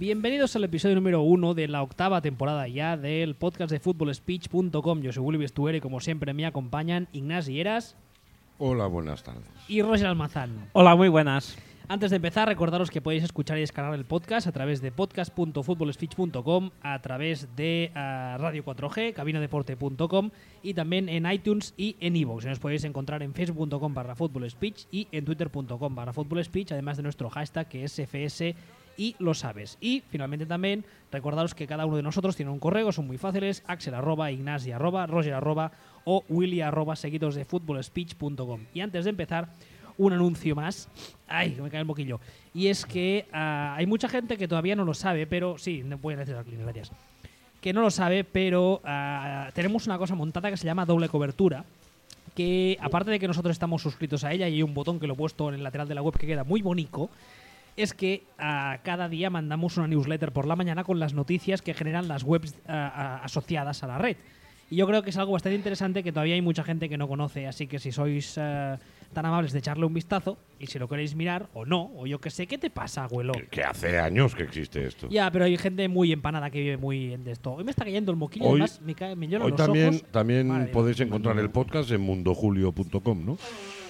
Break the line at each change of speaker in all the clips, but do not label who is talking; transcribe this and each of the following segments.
Bienvenidos al episodio número 1 de la octava temporada ya del podcast de footballspeech.com. Yo soy Willy Bestuer y como siempre me acompañan Ignasi Eras.
Hola, buenas tardes.
Y Roger Almazán.
Hola, muy buenas.
Antes de empezar, recordaros que podéis escuchar y descargar el podcast a través de podcast.footballspeech.com, a través de Radio 4G, cabinadeporte.com y también en iTunes y en iVoox. Nos podéis encontrar en facebook.com/footballspeech y en twitter.com/footballspeech, además de nuestro hashtag que es FS y lo sabes. Y finalmente también recordaros que cada uno de nosotros tiene un correo, son muy fáciles: axel@, ignasi@, roger@ o willy@, seguidos de footballspeech.com. Y antes de empezar, un anuncio más. Ay, que me cae el moquillo. Y es que hay mucha gente que todavía no lo sabe, pero sí, voy a necesitar clean, gracias. Que no lo sabe, pero tenemos una cosa montada que se llama doble cobertura, que aparte de que nosotros estamos suscritos a ella y hay un botón que lo he puesto en el lateral de la web que queda muy bonito, es que cada día mandamos una newsletter por la mañana con las noticias que generan las webs asociadas a la red. Y yo creo que es algo bastante interesante que todavía hay mucha gente que no conoce, así que si sois tan amables de echarle un vistazo, y si lo queréis mirar o no, o yo que sé, ¿qué te pasa, abuelo?
Que hace años que existe esto.
Ya, pero hay gente muy empanada que vive muy de esto. Hoy me está cayendo el moquillo,
Hoy-
además me lloran
Hoy
los
también,
ojos.
también
Madre mía.
podéis encontrar el podcast en mundojulio.com, ¿no?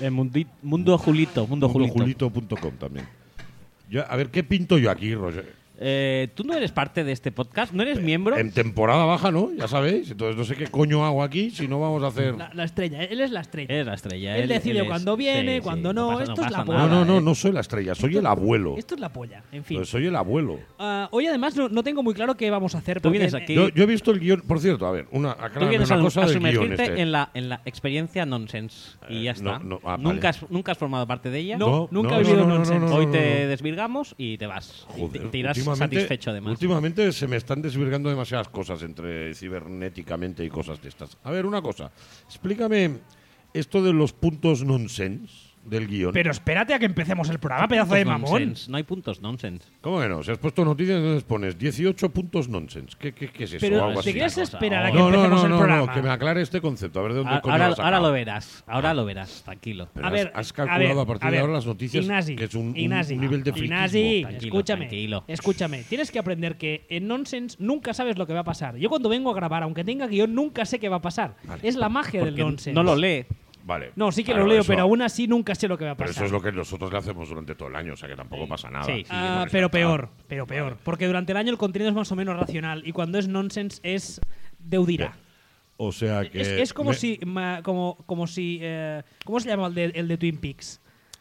Mundo Julito.
Mundojulito.com también. A ver, ¿qué pinto yo aquí, Roger?
¿Tú no eres parte de este podcast? ¿No eres miembro?
En temporada baja, ¿no? Ya sabéis. Entonces no sé qué coño hago aquí si no vamos a hacer...
La estrella, él es la estrella.
Eres la estrella.
Él decide
es-
cuando viene,
sí,
cuando
sí,
no.
pasa-
Esto es
pasa
la
nada,
polla.
No soy la estrella, soy el abuelo.
Esto es la polla, en fin.
Pues soy el abuelo.
Hoy además no tengo muy claro qué vamos a hacer.
Tú
porque,
vienes aquí.
Yo he visto el guión... Por cierto, a ver,
Tú
aclárame
vienes
una
a
cosa del guión
sumergirte
este.
en la experiencia nonsense y ya está.
vale.
Nunca has formado parte de ella.
No, nunca he vivido nonsense.
Hoy te desvirgamos y te vas.
Joder,
Te irás
últimamente-
satisfecho además.
Últimamente se me están desvirgando demasiadas cosas entre cibernéticamente y cosas de estas. A ver, una cosa. Explícame esto de los puntos nonsense del guión.
Pero espérate a que empecemos el programa, pedazo de mamón.
Nonsense. No hay puntos nonsense.
¿Cómo que no? Si has puesto noticias, entonces pones 18 puntos nonsense. ¿Qué es eso?
Pero
Algo
¿te
así.
quieres
una cosa.
esperar a que
No,
empecemos el programa?
no, que me aclare este concepto. A ver de dónde coño
Ahora,
lo has sacado.
ahora lo verás. Ahora lo verás. Tranquilo.
Pero
A ver,
has calculado a partir de ahora las noticias,
Ignasi,
que es un
Ignasi,
nivel de friquismo.
Ignasi,
Tranquilo,
escúchame,
tranquilo.
escúchame. Tienes que aprender que en Nonsense nunca sabes lo que va a pasar. Yo cuando vengo a grabar, aunque tenga guión, nunca sé qué va a pasar.
Vale.
Es la magia del
Porque
Nonsense.
no lo lee.
Vale.
No, sí que
Claro,
lo leo,
eso-
pero aún así nunca sé lo que va a
Pero
pasar.
eso es lo que nosotros le hacemos durante todo el año, o sea que tampoco pasa nada.
Sí, sí.
Pero peor. Porque durante el año el contenido es más o menos racional y cuando es Nonsense es deudira.
O sea que...
Es como
me-
si... como si ¿cómo se llama el de Twin Peaks?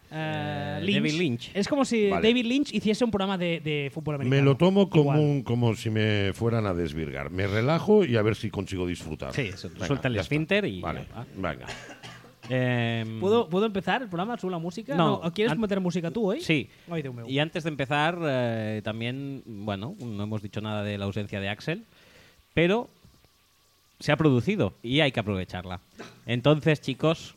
David Lynch.
Es como si
Vale.
David Lynch hiciese un programa de fútbol americano.
Me lo tomo
Igual.
como si me fueran a desvirgar. Me relajo y a ver si consigo disfrutar.
Sí,
Venga,
suelta el
ya
esfínter
está.
y
Vale,
ya está.
venga.
¿Puedo empezar el programa? ¿Sube la música?
No.
¿O ¿Quieres meter música tú hoy?
Sí.
Ay, Dios mío.
Y antes de empezar, también, bueno, no hemos dicho nada de la ausencia de Axel, pero se ha producido y hay que aprovecharla. Entonces, chicos,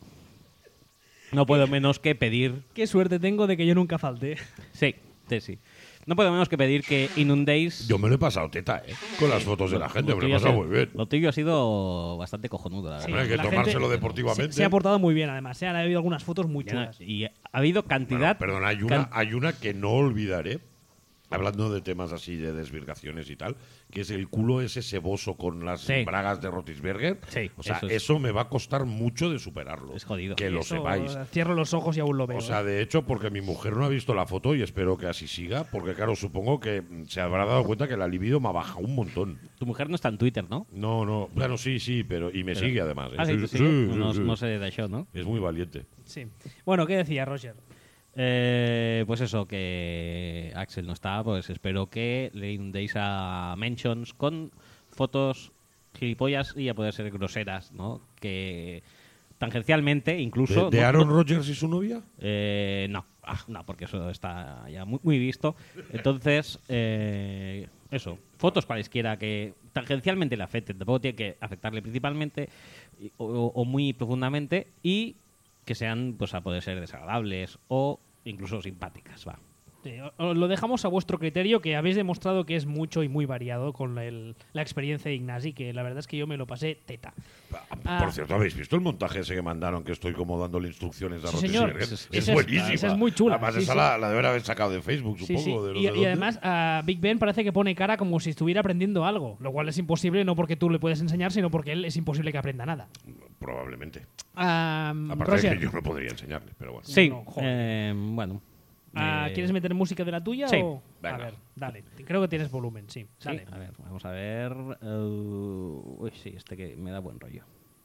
no puedo menos que pedir...
Qué suerte tengo de que yo nunca falte.
Sí. No puedo menos que pedir que inundéis...
Yo me lo he pasado teta, Con las fotos de la gente, me lo he pasado muy bien.
Lo tuyo ha sido bastante cojonudo, la
Sí,
verdad.
Hay que
la
tomárselo
gente
deportivamente.
Se ha portado muy bien, además. Ha habido algunas fotos muy chulas.
Y ha habido
Bueno,
cantidad...
perdona, hay una que no olvidaré, hablando de temas así de desvirgaciones y tal, que es el culo ese seboso con las
Sí.
bragas de Rotisberger.
Sí,
o sea,
eso
eso,
es-
me va a costar mucho de superarlo.
Es jodido.
Que lo
Eso,
sepáis.
Cierro los ojos y aún lo veo.
O sea, de hecho, porque mi mujer no ha visto la foto y espero que así siga, porque claro, supongo que se habrá dado cuenta que la libido me ha bajado un montón.
Tu mujer no está en Twitter, ¿no?
No, bueno, sí, pero y me sigue además.
Ah, sí,
Sí,
sí.
sí,
No,
sí.
no sé de eso, ¿no?
Es muy valiente.
Sí. Bueno, ¿qué decía Roger?
Pues eso, que Axel no está, pues espero que le inundéis a mentions con fotos gilipollas y a poder ser groseras, ¿no? Que tangencialmente, incluso...
¿De
no-
Aaron
no-
Rodgers y su novia?
No, no, porque eso está ya muy visto. Entonces, eso, fotos cualesquiera que tangencialmente le afecten, tampoco tiene que afectarle principalmente o muy profundamente y que sean, pues a poder ser desagradables o incluso simpáticas, va.
Os lo dejamos a vuestro criterio, que habéis demostrado que es mucho y muy variado con la experiencia de Ignasi, que la verdad es que yo me lo pasé teta.
Por cierto, ¿habéis visto el montaje ese que mandaron? Que estoy como dándole instrucciones a
Sí,
Roger
señor.
Siergen?
Esa
Es
es-
buenísima.
esa es muy chula.
Además,
Sí,
esa
sí.
la deben haber sacado de Facebook,
Sí, sí.
supongo. de no
Y
sé dónde.
además, Big Ben parece que pone cara como si estuviera aprendiendo algo, lo cual es imposible, no porque tú le puedes enseñar, sino porque él es imposible que aprenda nada.
Probablemente. Aparte
Roger,
de que yo no podría enseñarle, pero bueno.
Sí,
No, joder.
bueno.
¿quieres meter música de la tuya?
Sí.
O? A
Venga.
ver, dale. Creo que tienes volumen, sí.
Sí,
Dale.
a ver, vamos a ver. Uy, sí, este que me da buen rollo.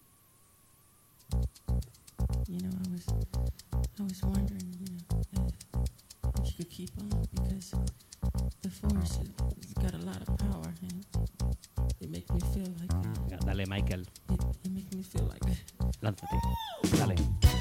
You know, I was wondering, if you could keep on, because the force has got a lot of power, and it makes me feel like
Venga, dale, Michael,
it makes me feel like
lánzate. Dale.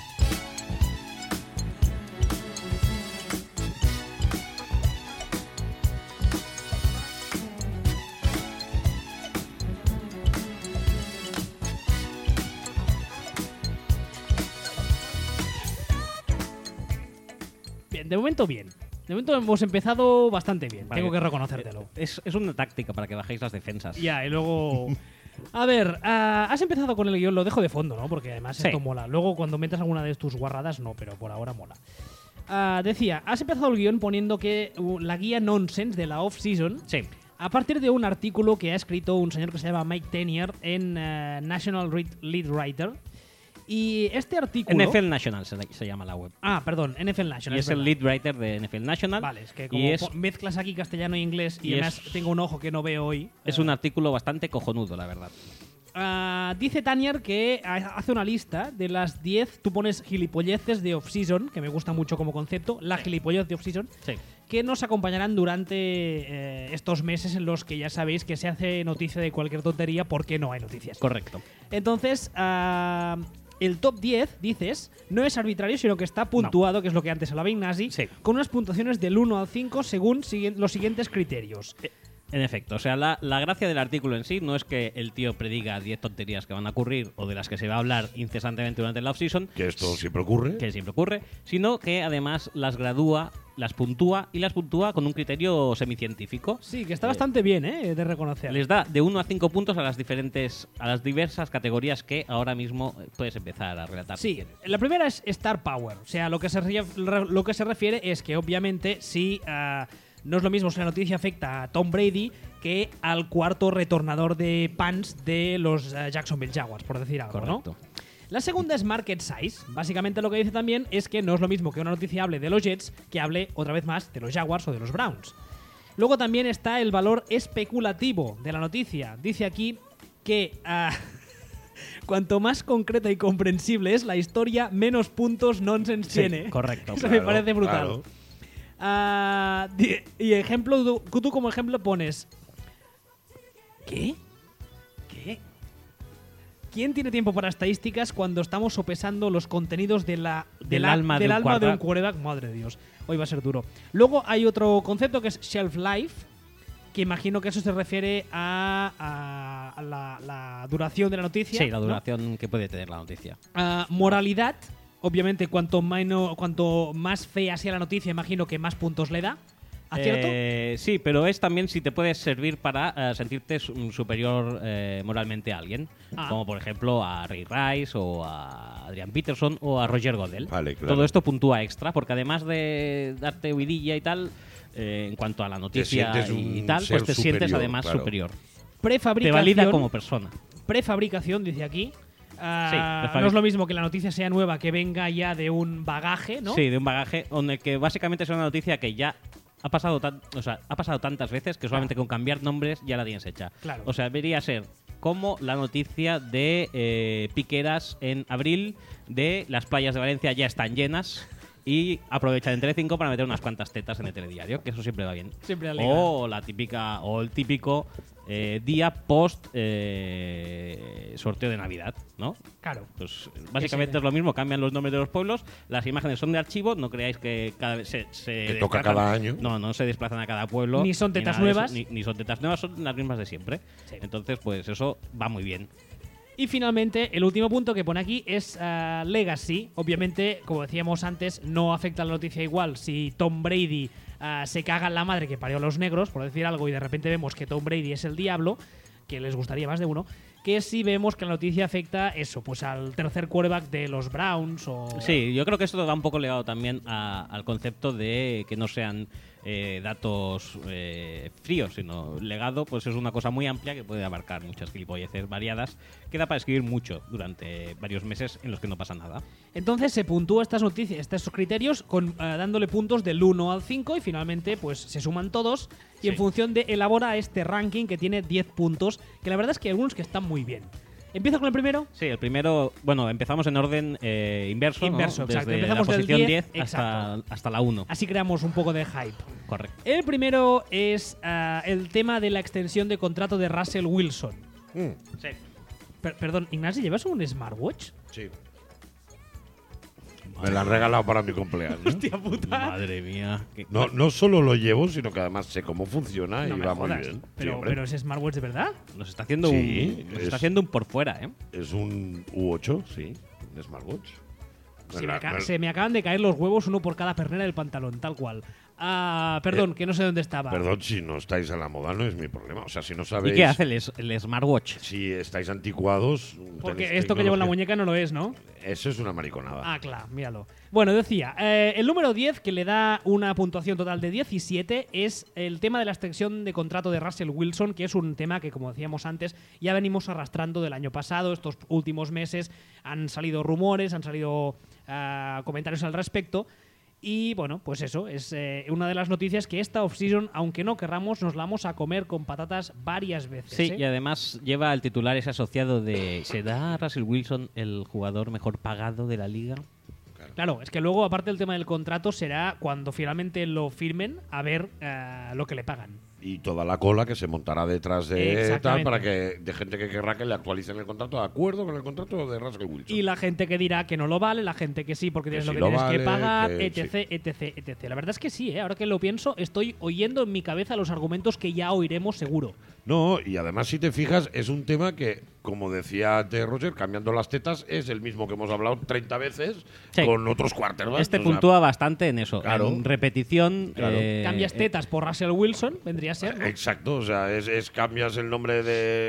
Bien, de momento bien. De momento hemos empezado bastante bien,
Vale.
tengo que reconocértelo.
Es una táctica para que bajéis las defensas.
Ya, y luego... A ver, has empezado con el guión, lo dejo de fondo, ¿no? Porque además
Sí.
esto mola. Luego cuando metas alguna de tus guarradas, no, pero por ahora mola. Decía, has empezado el guión poniendo que la guía nonsense de la off-season,
Sí.
a partir de un artículo que ha escrito un señor que se llama Mike Tenier en National Lead Writer. Y este artículo...
NFL National se llama la web.
Perdón, NFL National.
Y es el
verdad.
lead writer de NFL National.
Vale, es que
y
como
es,
mezclas aquí castellano e inglés y
y
además
es-
tengo un ojo que no veo hoy.
es un artículo bastante cojonudo, la verdad.
Dice Tanier que hace una lista de las 10, tú pones gilipolleces de off-season, que me gusta mucho como concepto, la gilipollez de off-season,
Sí.
que nos acompañarán durante estos meses en los que ya sabéis que se hace noticia de cualquier tontería porque no hay noticias.
Correcto.
Entonces, el top 10, dices, no es arbitrario, sino que está puntuado, que es lo que antes hablaba Ignasi,
Sí.
con unas puntuaciones del 1 al 5 según los siguientes criterios.
En efecto, o sea, la gracia del artículo en sí no es que el tío prediga 10 tonterías que van a ocurrir o de las que se va a hablar incesantemente durante la off-season,
Que esto siempre ocurre.
que siempre ocurre, sino que además las gradúa, las puntúa y las puntúa con un criterio semicientífico.
Sí, que está bastante bien, de reconocer.
Les da de 1 a 5 puntos a las diversas categorías que ahora mismo puedes empezar a relatar. si
Sí,
quieres.
la primera es Star Power. O sea, lo que se refiere es que obviamente si no es lo mismo si la noticia afecta a Tom Brady que al cuarto retornador de punts de los Jacksonville Jaguars, por decir algo,
Correcto.
¿no? La segunda es Market Size. Básicamente lo que dice también es que no es lo mismo que una noticia hable de los Jets que hable otra vez más de los Jaguars o de los Browns. Luego también está el valor especulativo de la noticia. Dice aquí que cuanto más concreta y comprensible es la historia, menos puntos nonsense
Sí,
tiene.
correcto.
Eso me parece brutal.
Claro.
Y ejemplo, tú como ejemplo pones... ¿Qué?
¿Qué?
¿Quién tiene tiempo para estadísticas cuando estamos sopesando los contenidos del
alma de un
de un
quarterback?
quarterback? Madre de Dios, hoy va a ser duro. Luego hay otro concepto que es shelf life, que imagino que eso se refiere a la duración de la noticia.
Sí, la
¿no?
duración que puede tener la noticia.
Moralidad, obviamente cuanto más fea sea la noticia, imagino que más puntos le da. ¿Acierto?
Sí, pero es también si te puedes servir para sentirte superior moralmente a alguien. Como por ejemplo a Ray Rice o a Adrian Peterson o a Roger Goodell.
Vale, claro.
Todo esto puntúa extra porque además de darte huidilla y tal, en cuanto a la noticia
sientes
y
un
tal,
ser
pues te sientes
superior,
además
claro.
superior. Te
Prefabricación.
valida como persona.
Prefabricación, dice aquí. No es lo mismo que la noticia sea nueva, que venga ya de un bagaje, ¿no?
Sí, de un bagaje donde que básicamente es una noticia que ya ha pasado tantas veces que solamente con cambiar nombres ya la tienes hecha.
Claro.
O sea, debería ser como la noticia de Piqueras en abril de las playas de Valencia ya están llenas y aprovechan en Telecinco para meter unas cuantas tetas en el telediario, que eso siempre va bien.
Siempre alegra.
O el típico día post sorteo de Navidad, ¿no?
Claro.
Pues básicamente es lo mismo, cambian los nombres de los pueblos, las imágenes son de archivo, no creáis que cada vez se
Que toca
desplazan.
cada año.
No se desplazan a cada pueblo.
Ni son tetas
nada de eso,
nuevas.
ni son tetas nuevas, son las mismas de siempre.
Sí.
Entonces, pues eso va muy bien.
Y finalmente, el último punto que pone aquí es Legacy. Obviamente, como decíamos antes, no afecta a la noticia igual si Tom Brady se caga en la madre que parió a los negros, por decir algo, y de repente vemos que Tom Brady es el diablo, que les gustaría más de uno, que si vemos que la noticia afecta eso, pues al tercer quarterback de los Browns o...
Sí, yo creo que esto va un poco ligado también al concepto de que no sean datos fríos, sino legado, pues es una cosa muy amplia que puede abarcar muchas gilipolleces variadas, que da para escribir mucho durante varios meses en los que no pasa nada.
Entonces se puntúa estas noticias, estos criterios, dándole puntos del 1 al 5 y finalmente pues se suman todos y en función de elabora este ranking que tiene 10 puntos, que la verdad es que hay algunos que están muy bien. ¿Empiezo con el primero?
Sí, el primero, bueno, empezamos en orden inverso, ¿no?
Inverso, exacto.
Desde
Empezamos
la
del
posición
10,
10 hasta la 1.
Así creamos un poco de hype.
Correcto.
El primero es el tema de la extensión de contrato de Russell Wilson.
Sí.
Perdón, Ignacio, ¿llevas un smartwatch?
Sí. Me la han regalado para mi cumpleaños.
Hostia puta.
Madre mía.
No solo lo llevo, sino que además sé cómo funciona
No
y
me
va
jodas.
muy bien. Sí,
Pero,
hombre.
pero ¿es smartwatch de verdad?
Nos está haciendo
Sí,
nos
es-
está haciendo un por fuera, ¿eh?
Es un U8, sí, un smartwatch.
Se me acaban de caer los huevos, uno por cada pernera del pantalón, tal cual. Perdón, que no sé dónde estaba.
Perdón, si no estáis a la moda no es mi problema. O sea, si no sabéis...
¿Y qué hace el smartwatch?
Si estáis anticuados...
Porque
tenéis
esto que llevo en la
tecnología.
muñeca no lo es, ¿no?
Eso es una mariconada.
Ah, claro, míralo. Bueno, decía, el número 10, que le da una puntuación total de 17, es el tema de la extensión de contrato de Russell Wilson, que es un tema que, como decíamos antes, ya venimos arrastrando del año pasado. Estos últimos meses han salido rumores, han salido comentarios al respecto. Y bueno, pues eso, es una de las noticias que esta offseason, aunque no querramos, nos la vamos a comer con patatas varias veces.
Sí,
¿eh?
y además lleva el titular ese asociado de ¿será Russell Wilson el jugador mejor pagado de la liga?
Claro, es que luego, aparte del tema del contrato, será cuando finalmente lo firmen a ver lo que le pagan.
Y toda la cola que se montará detrás de tal
Exactamente.
para que de gente que querrá que le actualicen el contrato de acuerdo con el contrato de Russell Wilson.
Y la gente que dirá que no lo vale, la gente que sí porque tienes
sí
lo que
lo
tienes
vale,
que pagar,
que
etc, etc, etc. La verdad es que sí, ahora que lo pienso, estoy oyendo en mi cabeza los argumentos que ya oiremos seguro.
No, y además si te fijas, es un tema que, como decía antes Roger, cambiando las tetas, es el mismo que hemos hablado 30 veces
Sí.
con otros quarterbacks.
Este
O sea,
puntúa bastante en eso.
claro.
En repetición.
Claro.
Cambias tetas por Russell Wilson, vendría a ser, ¿no?
Exacto, o sea, es cambias el nombre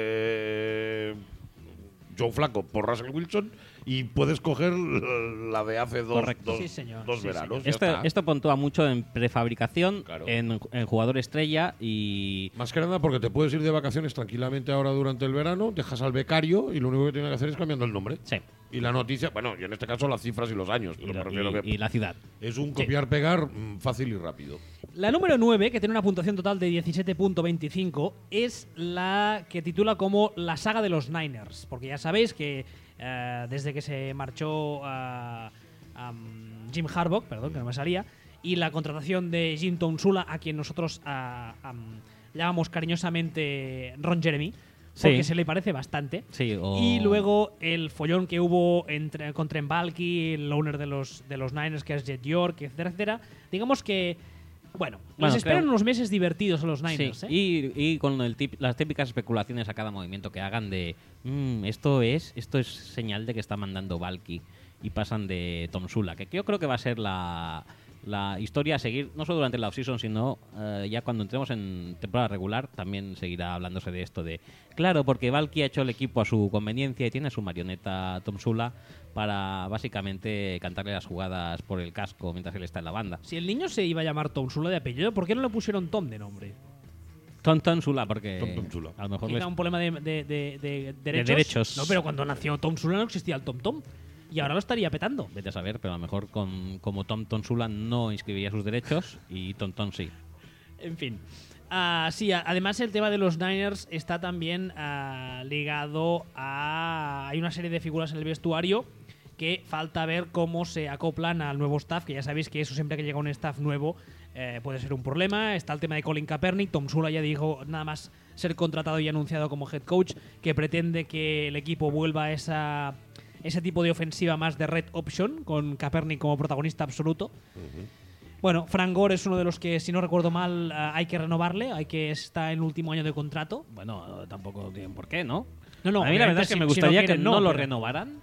de Joe Flaco por Russell Wilson y puedes coger la de hace
Correcto.
Sí, señor.
dos
Sí,
veranos. ya
Esto,
está.
esto puntúa mucho en prefabricación,
Claro.
en jugador estrella y.
Más que nada porque te puedes ir de vacaciones tranquilamente ahora durante el verano, dejas al becario y lo único que tienes que hacer es cambiando el nombre.
Sí.
Y la noticia, bueno, y en este caso las cifras y los años, pero me refiero que
Y la ciudad.
es un copiar-pegar fácil y rápido.
La número 9, que tiene una puntuación total de 17.25, es la que titula como la saga de los Niners. Porque ya sabéis que desde que se marchó Jim Harbaugh, perdón, que no me salía, y la contratación de Jim Tomsula, a quien nosotros llamamos cariñosamente Ron Jeremy, porque
Sí.
se le parece bastante.
Sí, o-
Y luego el follón que hubo con Trent Baalke, el owner de los Niners, que es Jet York, etcétera, etcétera. Digamos que, bueno,
Bueno,
les esperan
creo-
unos meses divertidos a los
Sí,
Niners. ¿eh?
y con las típicas especulaciones a cada movimiento que hagan de esto es señal de que está mandando Valky y pasan de Tom Sula, que yo creo que va a ser la historia a seguir, no solo durante la offseason, sino ya cuando entremos en temporada regular, también seguirá hablándose de esto de, claro, porque Valky ha hecho el equipo a su conveniencia y tiene a su marioneta Tom Sula para básicamente cantarle las jugadas por el casco mientras él está en la banda.
Si el niño se iba a llamar Tomsula de apellido, ¿por qué no le pusieron Tom de nombre?
Tom Sula, porque
Tom Sula.
a lo mejor
¿Era
les-
un problema de derechos?
derechos.
No, pero cuando nació Tomsula no existía el Tom. Y ahora lo estaría petando.
Vete a saber, pero a lo mejor como Tom Tonsula no inscribiría sus derechos y Tom sí.
En fin. Sí, además el tema de los Niners está también ligado a... Hay una serie de figuras en el vestuario que falta ver cómo se acoplan al nuevo staff, que ya sabéis que eso siempre que llega un staff nuevo puede ser un problema. Está el tema de Colin Kaepernick. Tom Sula ya dijo nada más ser contratado y anunciado como head coach que pretende que el equipo vuelva a ese tipo de ofensiva más de red option, con Kaepernick como protagonista absoluto. Bueno, Frank Gore es uno de los que, si no recuerdo mal, hay que renovarle, está en el último año de contrato.
Bueno, tampoco tienen por qué, ¿no?
No,
a mí la verdad es que me
si
gustaría que
quieren,
no lo
pero-
renovaran,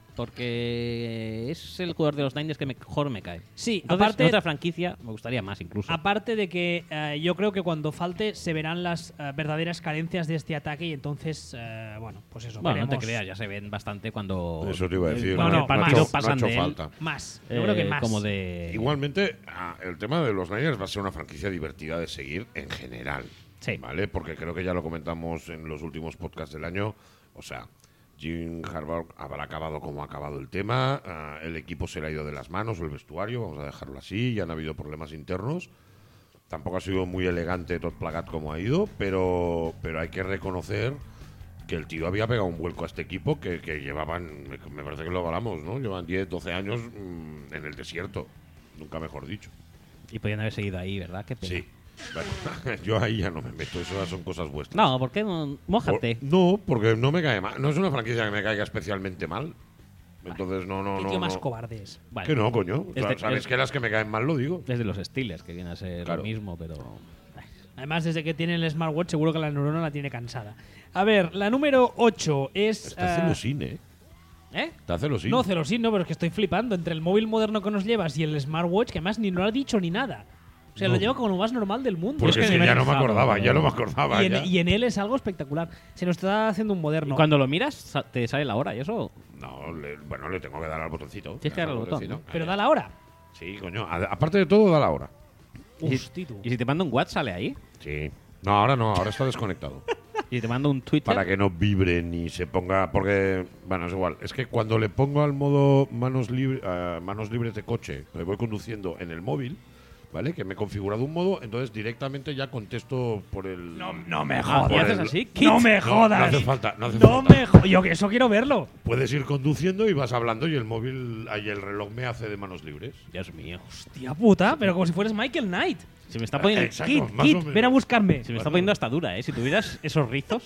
porque es el jugador de los Niners que mejor me cae.
Sí,
Entonces,
aparte-
en otra franquicia me gustaría más incluso.
Aparte de que yo creo que cuando falte se verán las verdaderas carencias de este ataque y entonces, bueno, pues eso.
Bueno, no te
veremos
creas, ya se ven bastante cuando
Eso te iba a decir.
No,
no,
no,
no ha
partido
hecho-
pasan
no ha
de
hecho
él.
falta.
Más. Yo creo que más.
Como de...
Igualmente, el tema de los Niners va a ser una franquicia divertida de seguir en general.
Sí.
¿Vale? Porque creo que ya lo comentamos en los últimos podcasts del año. O sea, Jim Harbaugh habrá acabado como ha acabado el tema. El equipo se le ha ido de las manos, el vestuario, vamos a dejarlo así. Ya han habido problemas internos. Tampoco ha sido muy elegante Todd Plagat como ha ido, pero hay que reconocer que el tío había pegado un vuelco a este equipo que llevaban, me parece que lo hablamos, ¿no? Llevan 10, 12 años en el desierto. Nunca mejor dicho.
Y podían haber seguido ahí, ¿verdad? Qué pena.
Sí. Bueno, yo ahí ya no me meto, eso ya son cosas vuestras.
No, ¿por qué no? Mójate.
No, porque no me cae mal. No es una franquicia que me caiga especialmente mal. Entonces, no.
Qué tío más cobarde es.
Vale.
Que no, coño.
Es de-
Sabes
es-
que las que me caen mal lo digo.
Desde los Steelers, que viene a ser
Claro.
lo mismo, pero...
Además, desde que tiene el smartwatch, seguro que la neurona la tiene cansada. A ver, la número 8 es.
Está celosín, ¿eh?
¿Eh?
Está celosín.
No, celosín, no, pero es que estoy flipando. Entre el móvil moderno que nos llevas y el smartwatch, que además ni lo ha dicho ni nada. O sea,
No.
lo lleva como lo más normal del mundo.
Porque
es que
es que
ni me
ya
he
no me
fijado,
acordaba,
pero-
ya no me acordaba.
y,
ya.
y en él es algo espectacular. Se nos está haciendo un moderno.
Y cuando lo miras, te sale la hora y eso...
No, bueno, le tengo que dar al botoncito.
Tienes que darle al botón,
botoncito.
Pero
Ahí.
da la hora.
Sí, coño. Aparte de todo, da la hora.
Hostia, tú.
Y si te mando un WhatsApp, sale ahí.
Sí. No, ahora está desconectado.
Y si te mando un Twitter...
Para que no vibre ni se ponga. Porque, bueno, es igual. Es que cuando le pongo al modo manos libres de coche, le voy conduciendo en el móvil, ¿vale? Que me he configurado un modo, entonces directamente ya contesto por el.
No me
Ah,
jodas.
¿y haces
el-
así?
No me
No,
jodas.
no hace falta. No hace
No
falta.
me jodas. Yo que eso quiero verlo.
Puedes ir conduciendo y vas hablando y el móvil, ahí el reloj me hace de manos libres.
Dios mío.
Hostia puta, pero como si fueres Michael Knight.
Se me está poniendo...
Exacto,
Kit,
más o
Kit,
menos.
ven a buscarme.
Se me está poniendo hasta dura, ¿eh? Si tuvieras esos rizos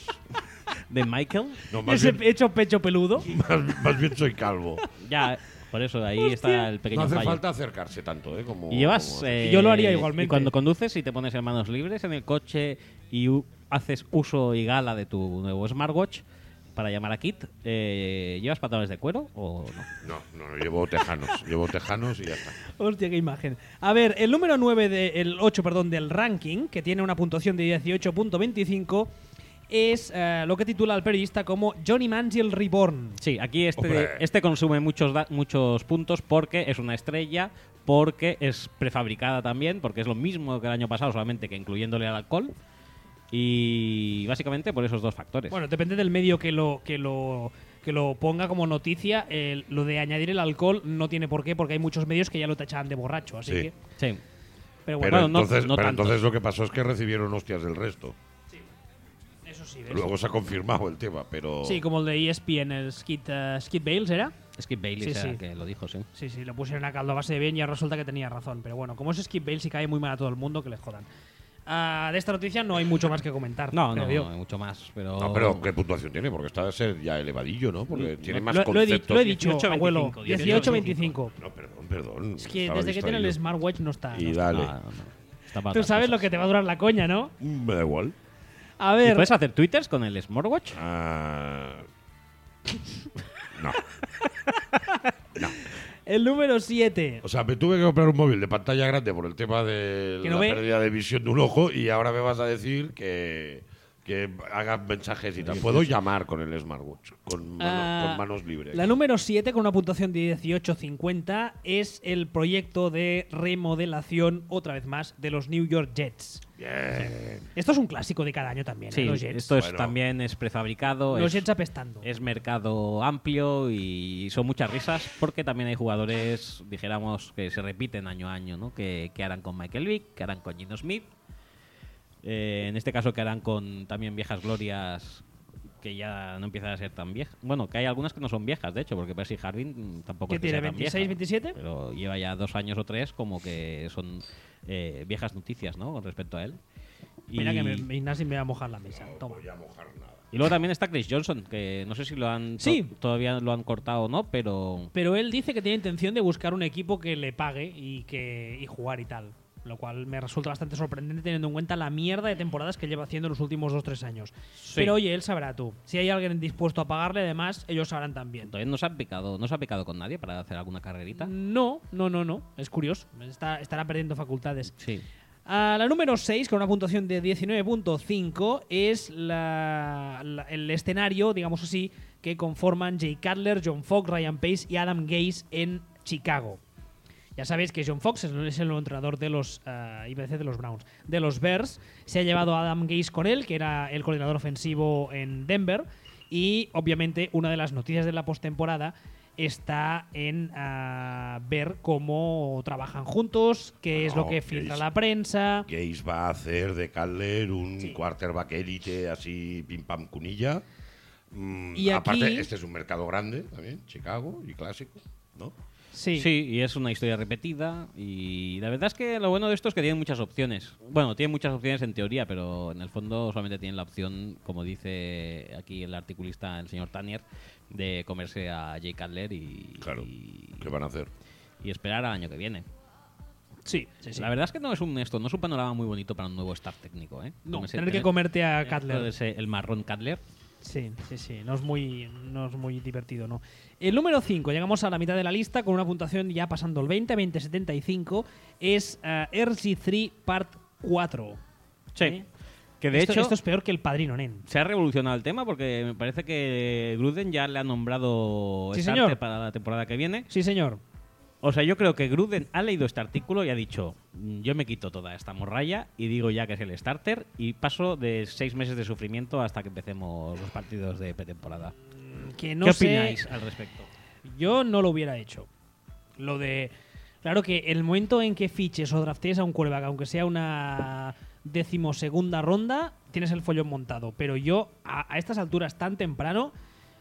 de Michael,
No, más
Ese
bien,
hecho pecho peludo.
más bien soy calvo.
ya... Por eso ahí
Hostia.
está el pequeño
No hace
fallo.
falta acercarse tanto, ¿eh? Como,
Y llevas...
como-
Yo lo haría igualmente.
Y cuando conduces y te pones en manos libres en el coche y haces uso y gala de tu nuevo smartwatch para llamar a Kit, ¿llevas pantalones de cuero o no?
No, llevo tejanos. Llevo tejanos y ya está.
Hostia, qué imagen. A ver, el número 9 el 8, perdón, del ranking, que tiene una puntuación de 18.25, es lo que titula el periodista como Johnny Manziel Reborn.
Sí, aquí
Hombre.
este consume muchos puntos porque es una estrella, porque es prefabricada también, porque es lo mismo que el año pasado, solamente que incluyéndole al alcohol. Y básicamente por esos dos factores.
Bueno, depende del medio que lo ponga como noticia. Lo de añadir el alcohol no tiene por qué, porque hay muchos medios que ya lo tachaban de borracho, así
Sí.
que.
sí.
Pero
Pero,
bueno,
no-
entonces,
no
pero
tanto.
entonces lo que pasó es que recibieron hostias del resto.
eso sí, ¿ves?
Luego se ha confirmado el tema, pero.
Sí, como el de ESPN, el Skip Bales, ¿era?
Skip Bailey
Sí,
era
sí.
que lo dijo, sí.
Sí, lo pusieron a caldo a base de bien y ahora resulta que tenía razón. Pero bueno, como es Skip Bales y cae muy mal a todo el mundo, que les jodan. De esta noticia no hay mucho más que comentar.
No,
creo
no,
yo.
no hay mucho más, pero...
No, pero ¿qué puntuación tiene? Porque está de ser ya elevadillo, ¿no? Porque tiene más
Lo he
conceptos.
lo he dicho,
18.25,
abuelo.
18.25.
18.25.
No, perdón.
Es que
Estaba
desde que tiene el
distraído.
smartwatch no está.
Y
no está.
dale.
No, no. Está para
Tú
otras
sabes lo
cosas.
que te va a durar la coña, ¿no?
Me da igual.
A
¿Y
ver.
puedes hacer twitters con el smartwatch?
No.
El número 7.
O sea, me tuve que comprar un móvil de pantalla grande por el tema de
¿Que
la
no ve?
pérdida de visión de un ojo y ahora me vas a decir que haga mensajes y tal. Puedo llamar con el smartwatch, con manos libres.
La número 7, con una puntuación de 18.50, es el proyecto de remodelación, otra vez más, de los New York Jets.
Bien.
Esto es un clásico de cada año también,
Sí,
los Jets.
esto es,
Bueno.
también es prefabricado,
Los
es,
Jets apestando.
es mercado amplio y son muchas risas porque también hay jugadores, dijéramos, que se repiten año a año, ¿no? Que harán con Michael Vick, que harán con Gino Smith. En este caso que harán con también viejas glorias que ya no empiezan a ser tan viejas. Bueno, que hay algunas que no son viejas, de hecho, porque Percy Harvin tampoco
¿Qué
es que
tiene,
sea tan
26,
vieja,
27?
pero lleva ya 2 años o 3 como que son viejas noticias, ¿no? Con respecto a él.
Mira que Ignasi me va a mojar la mesa. Toma.
Voy a mojar nada.
Y luego también está Chris Johnson, que no sé si lo han
Sí.
todavía lo han cortado o no, pero
Pero él dice que tiene intención de buscar un equipo que le pague y jugar y tal. lo cual me resulta bastante sorprendente teniendo en cuenta la mierda de temporadas que lleva haciendo en los últimos 2-3 años.
Sí.
Pero oye, él sabrá tú. Si hay alguien dispuesto a pagarle, además, ellos sabrán también.
Todavía no se ha picado con nadie para hacer alguna carrerita.
No. Es curioso. Estará perdiendo facultades.
Sí.
A la número 6, con una puntuación de 19.5, es el escenario, digamos así, que conforman Jay Cutler, John Fox, Ryan Pace y Adam Gase en Chicago. Ya sabéis que John Fox es el nuevo entrenador de los de los Browns, de los Bears. Se ha llevado a Adam Gase con él, que era el coordinador ofensivo en Denver. Y obviamente una de las noticias de la postemporada está en ver cómo trabajan juntos, qué es lo que filtra la prensa.
Gase va a hacer de Cutler un quarterback élite así pim pam cunilla.
Y
aparte,
aquí-
este es un mercado grande también, Chicago y clásico, ¿no?
Sí.
Y es una historia repetida. Y la verdad es que lo bueno de esto es que tienen muchas opciones. Bueno, tienen muchas opciones en teoría, pero en el fondo solamente tienen la opción, como dice aquí el articulista, el señor Tanier, de comerse a Jay Cutler
Claro, ¿qué van a hacer?
y esperar al año que viene.
Sí.
La verdad es que no es un panorama muy bonito para un nuevo staff técnico, ¿eh?
No,
Como
tener que comerte a Cutler.
El marrón Cutler.
Sí. No es muy divertido, ¿no? El número 5, llegamos a la mitad de la lista con una puntuación ya pasando el 20-75, es RG3 Part 4.
Sí.
¿Eh?
Que de hecho
esto es peor que el Padrino, nen.
se ha revolucionado el tema porque me parece que Gruden ya le ha nombrado
Sí,
starter
señor.
para la temporada que viene.
Sí, señor.
O sea, yo creo que Gruden ha leído este artículo y ha dicho, yo me quito toda esta morralla y digo ya que es el starter y paso de 6 meses de sufrimiento hasta que empecemos los partidos de pretemporada.
Que no
¿Qué
sé,
opináis al respecto?
yo no lo hubiera hecho. Lo de... Claro que el momento en que fiches o draftees a un quarterback, aunque sea una 12ª ronda, tienes el follón montado. Pero yo, a estas alturas tan temprano,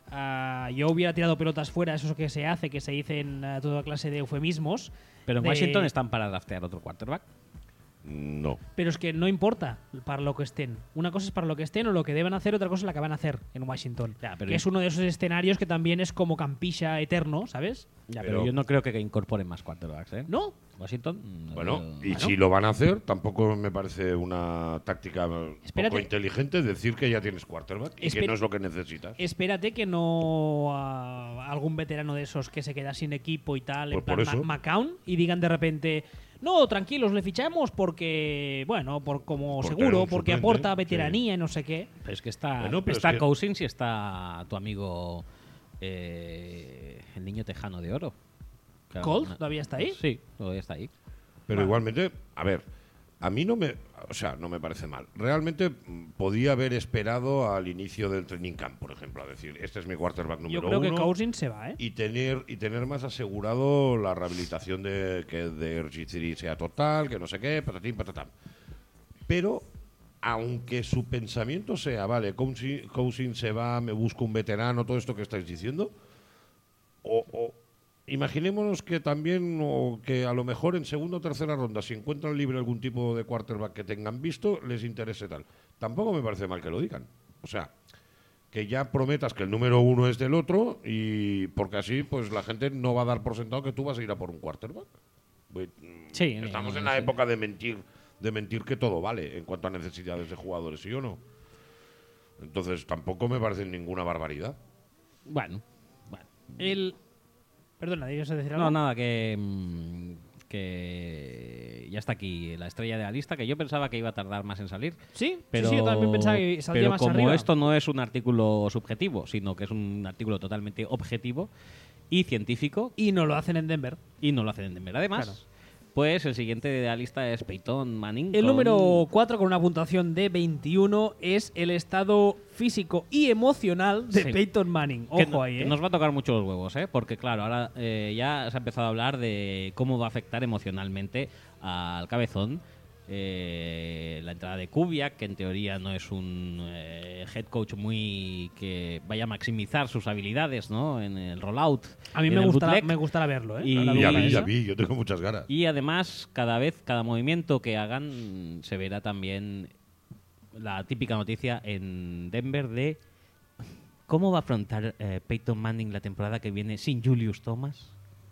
yo hubiera tirado pelotas fuera, eso que se hace, que se dicen toda clase de eufemismos.
Pero en
de-
Washington están para draftear otro quarterback.
No.
Pero es que no importa para lo que estén. Una cosa es para lo que estén o lo que deben hacer, otra cosa es la que van a hacer en Washington.
Ya, pero
que es uno de esos escenarios que también es como Campisha eterno, ¿sabes?
Ya,
Pero-
pero yo no creo que incorporen más quarterbacks, ¿eh?
¿No?
Washington.
Bueno, y
Bueno.
si lo van a hacer, tampoco me parece una táctica
Espérate.
poco inteligente decir que ya tienes quarterback y que
Espe-
no es lo que necesitas.
Espérate que no algún veterano de esos que se queda sin equipo y tal, en
Pues por
plan
eso.
McCown, y digan de repente, no, tranquilos, le fichamos porque, bueno, como
Porque
seguro,
era un
porque
suplente,
aporta veteranía y no sé qué.
Pero es que está,
Bueno, pero
está
es que-
Cousins y está tu amigo el niño tejano de oro. Claro,
¿Colt todavía está ahí?
Sí, todavía está ahí.
Pero igualmente, a ver, a mí no me parece mal. Realmente podía haber esperado al inicio del training camp, por ejemplo, a decir, este es mi quarterback número
Yo creo que
uno,
Cousins se va, ¿eh?
y tener más asegurado la rehabilitación de que de RG3 sea total, que no sé qué, patatín, patatán. Pero aunque su pensamiento sea, vale, Cousins se va, me busco un veterano, todo esto que estáis diciendo, o imaginémonos que también, o que a lo mejor en segunda o tercera ronda, si encuentran libre algún tipo de quarterback que tengan visto, les interese tal. Tampoco me parece mal que lo digan. O sea, que ya prometas que el número uno es del otro, y porque así pues la gente no va a dar por sentado que tú vas a ir a por un quarterback. Pues,
Sí,
estamos
no,
en la
sí.
época de mentir que todo vale en cuanto a necesidades de jugadores, ¿sí o no? Entonces tampoco me parece ninguna barbaridad.
Bueno.
Perdona, ¿ibas a decir algo?
No, nada, que ya está aquí la estrella de la lista, que yo pensaba que iba a tardar más en salir.
¿Sí?
Pero,
Sí, yo también pensaba que saldría
pero
más
como
arriba.
esto no es un artículo subjetivo, sino que es un artículo totalmente objetivo y científico,
Y no lo hacen en Denver.
y no lo hacen en Denver. Además,
Claro.
pues el siguiente de la lista es Peyton Manning.
El
con-
número 4, con una puntuación de 21, es el estado físico y emocional de
Sí.
Peyton Manning.
que
Ojo ahí,
que
¿eh?
nos va a tocar mucho los huevos, ¿eh? Porque claro, ahora ya se ha empezado a hablar de cómo va a afectar emocionalmente al cabezón la entrada de Kubiak, que en teoría no es un head coach muy que vaya a maximizar sus habilidades, ¿no? En el rollout.
A mí
en
me
el
gustará,
bootleg.
me gustará verlo, ¿eh?
Y-
La
Ya
dupla
vi,
esa.
yo tengo muchas ganas.
Y además, cada movimiento que hagan se verá también la típica noticia en Denver de cómo va a afrontar Peyton Manning la temporada que viene sin Julius Thomas.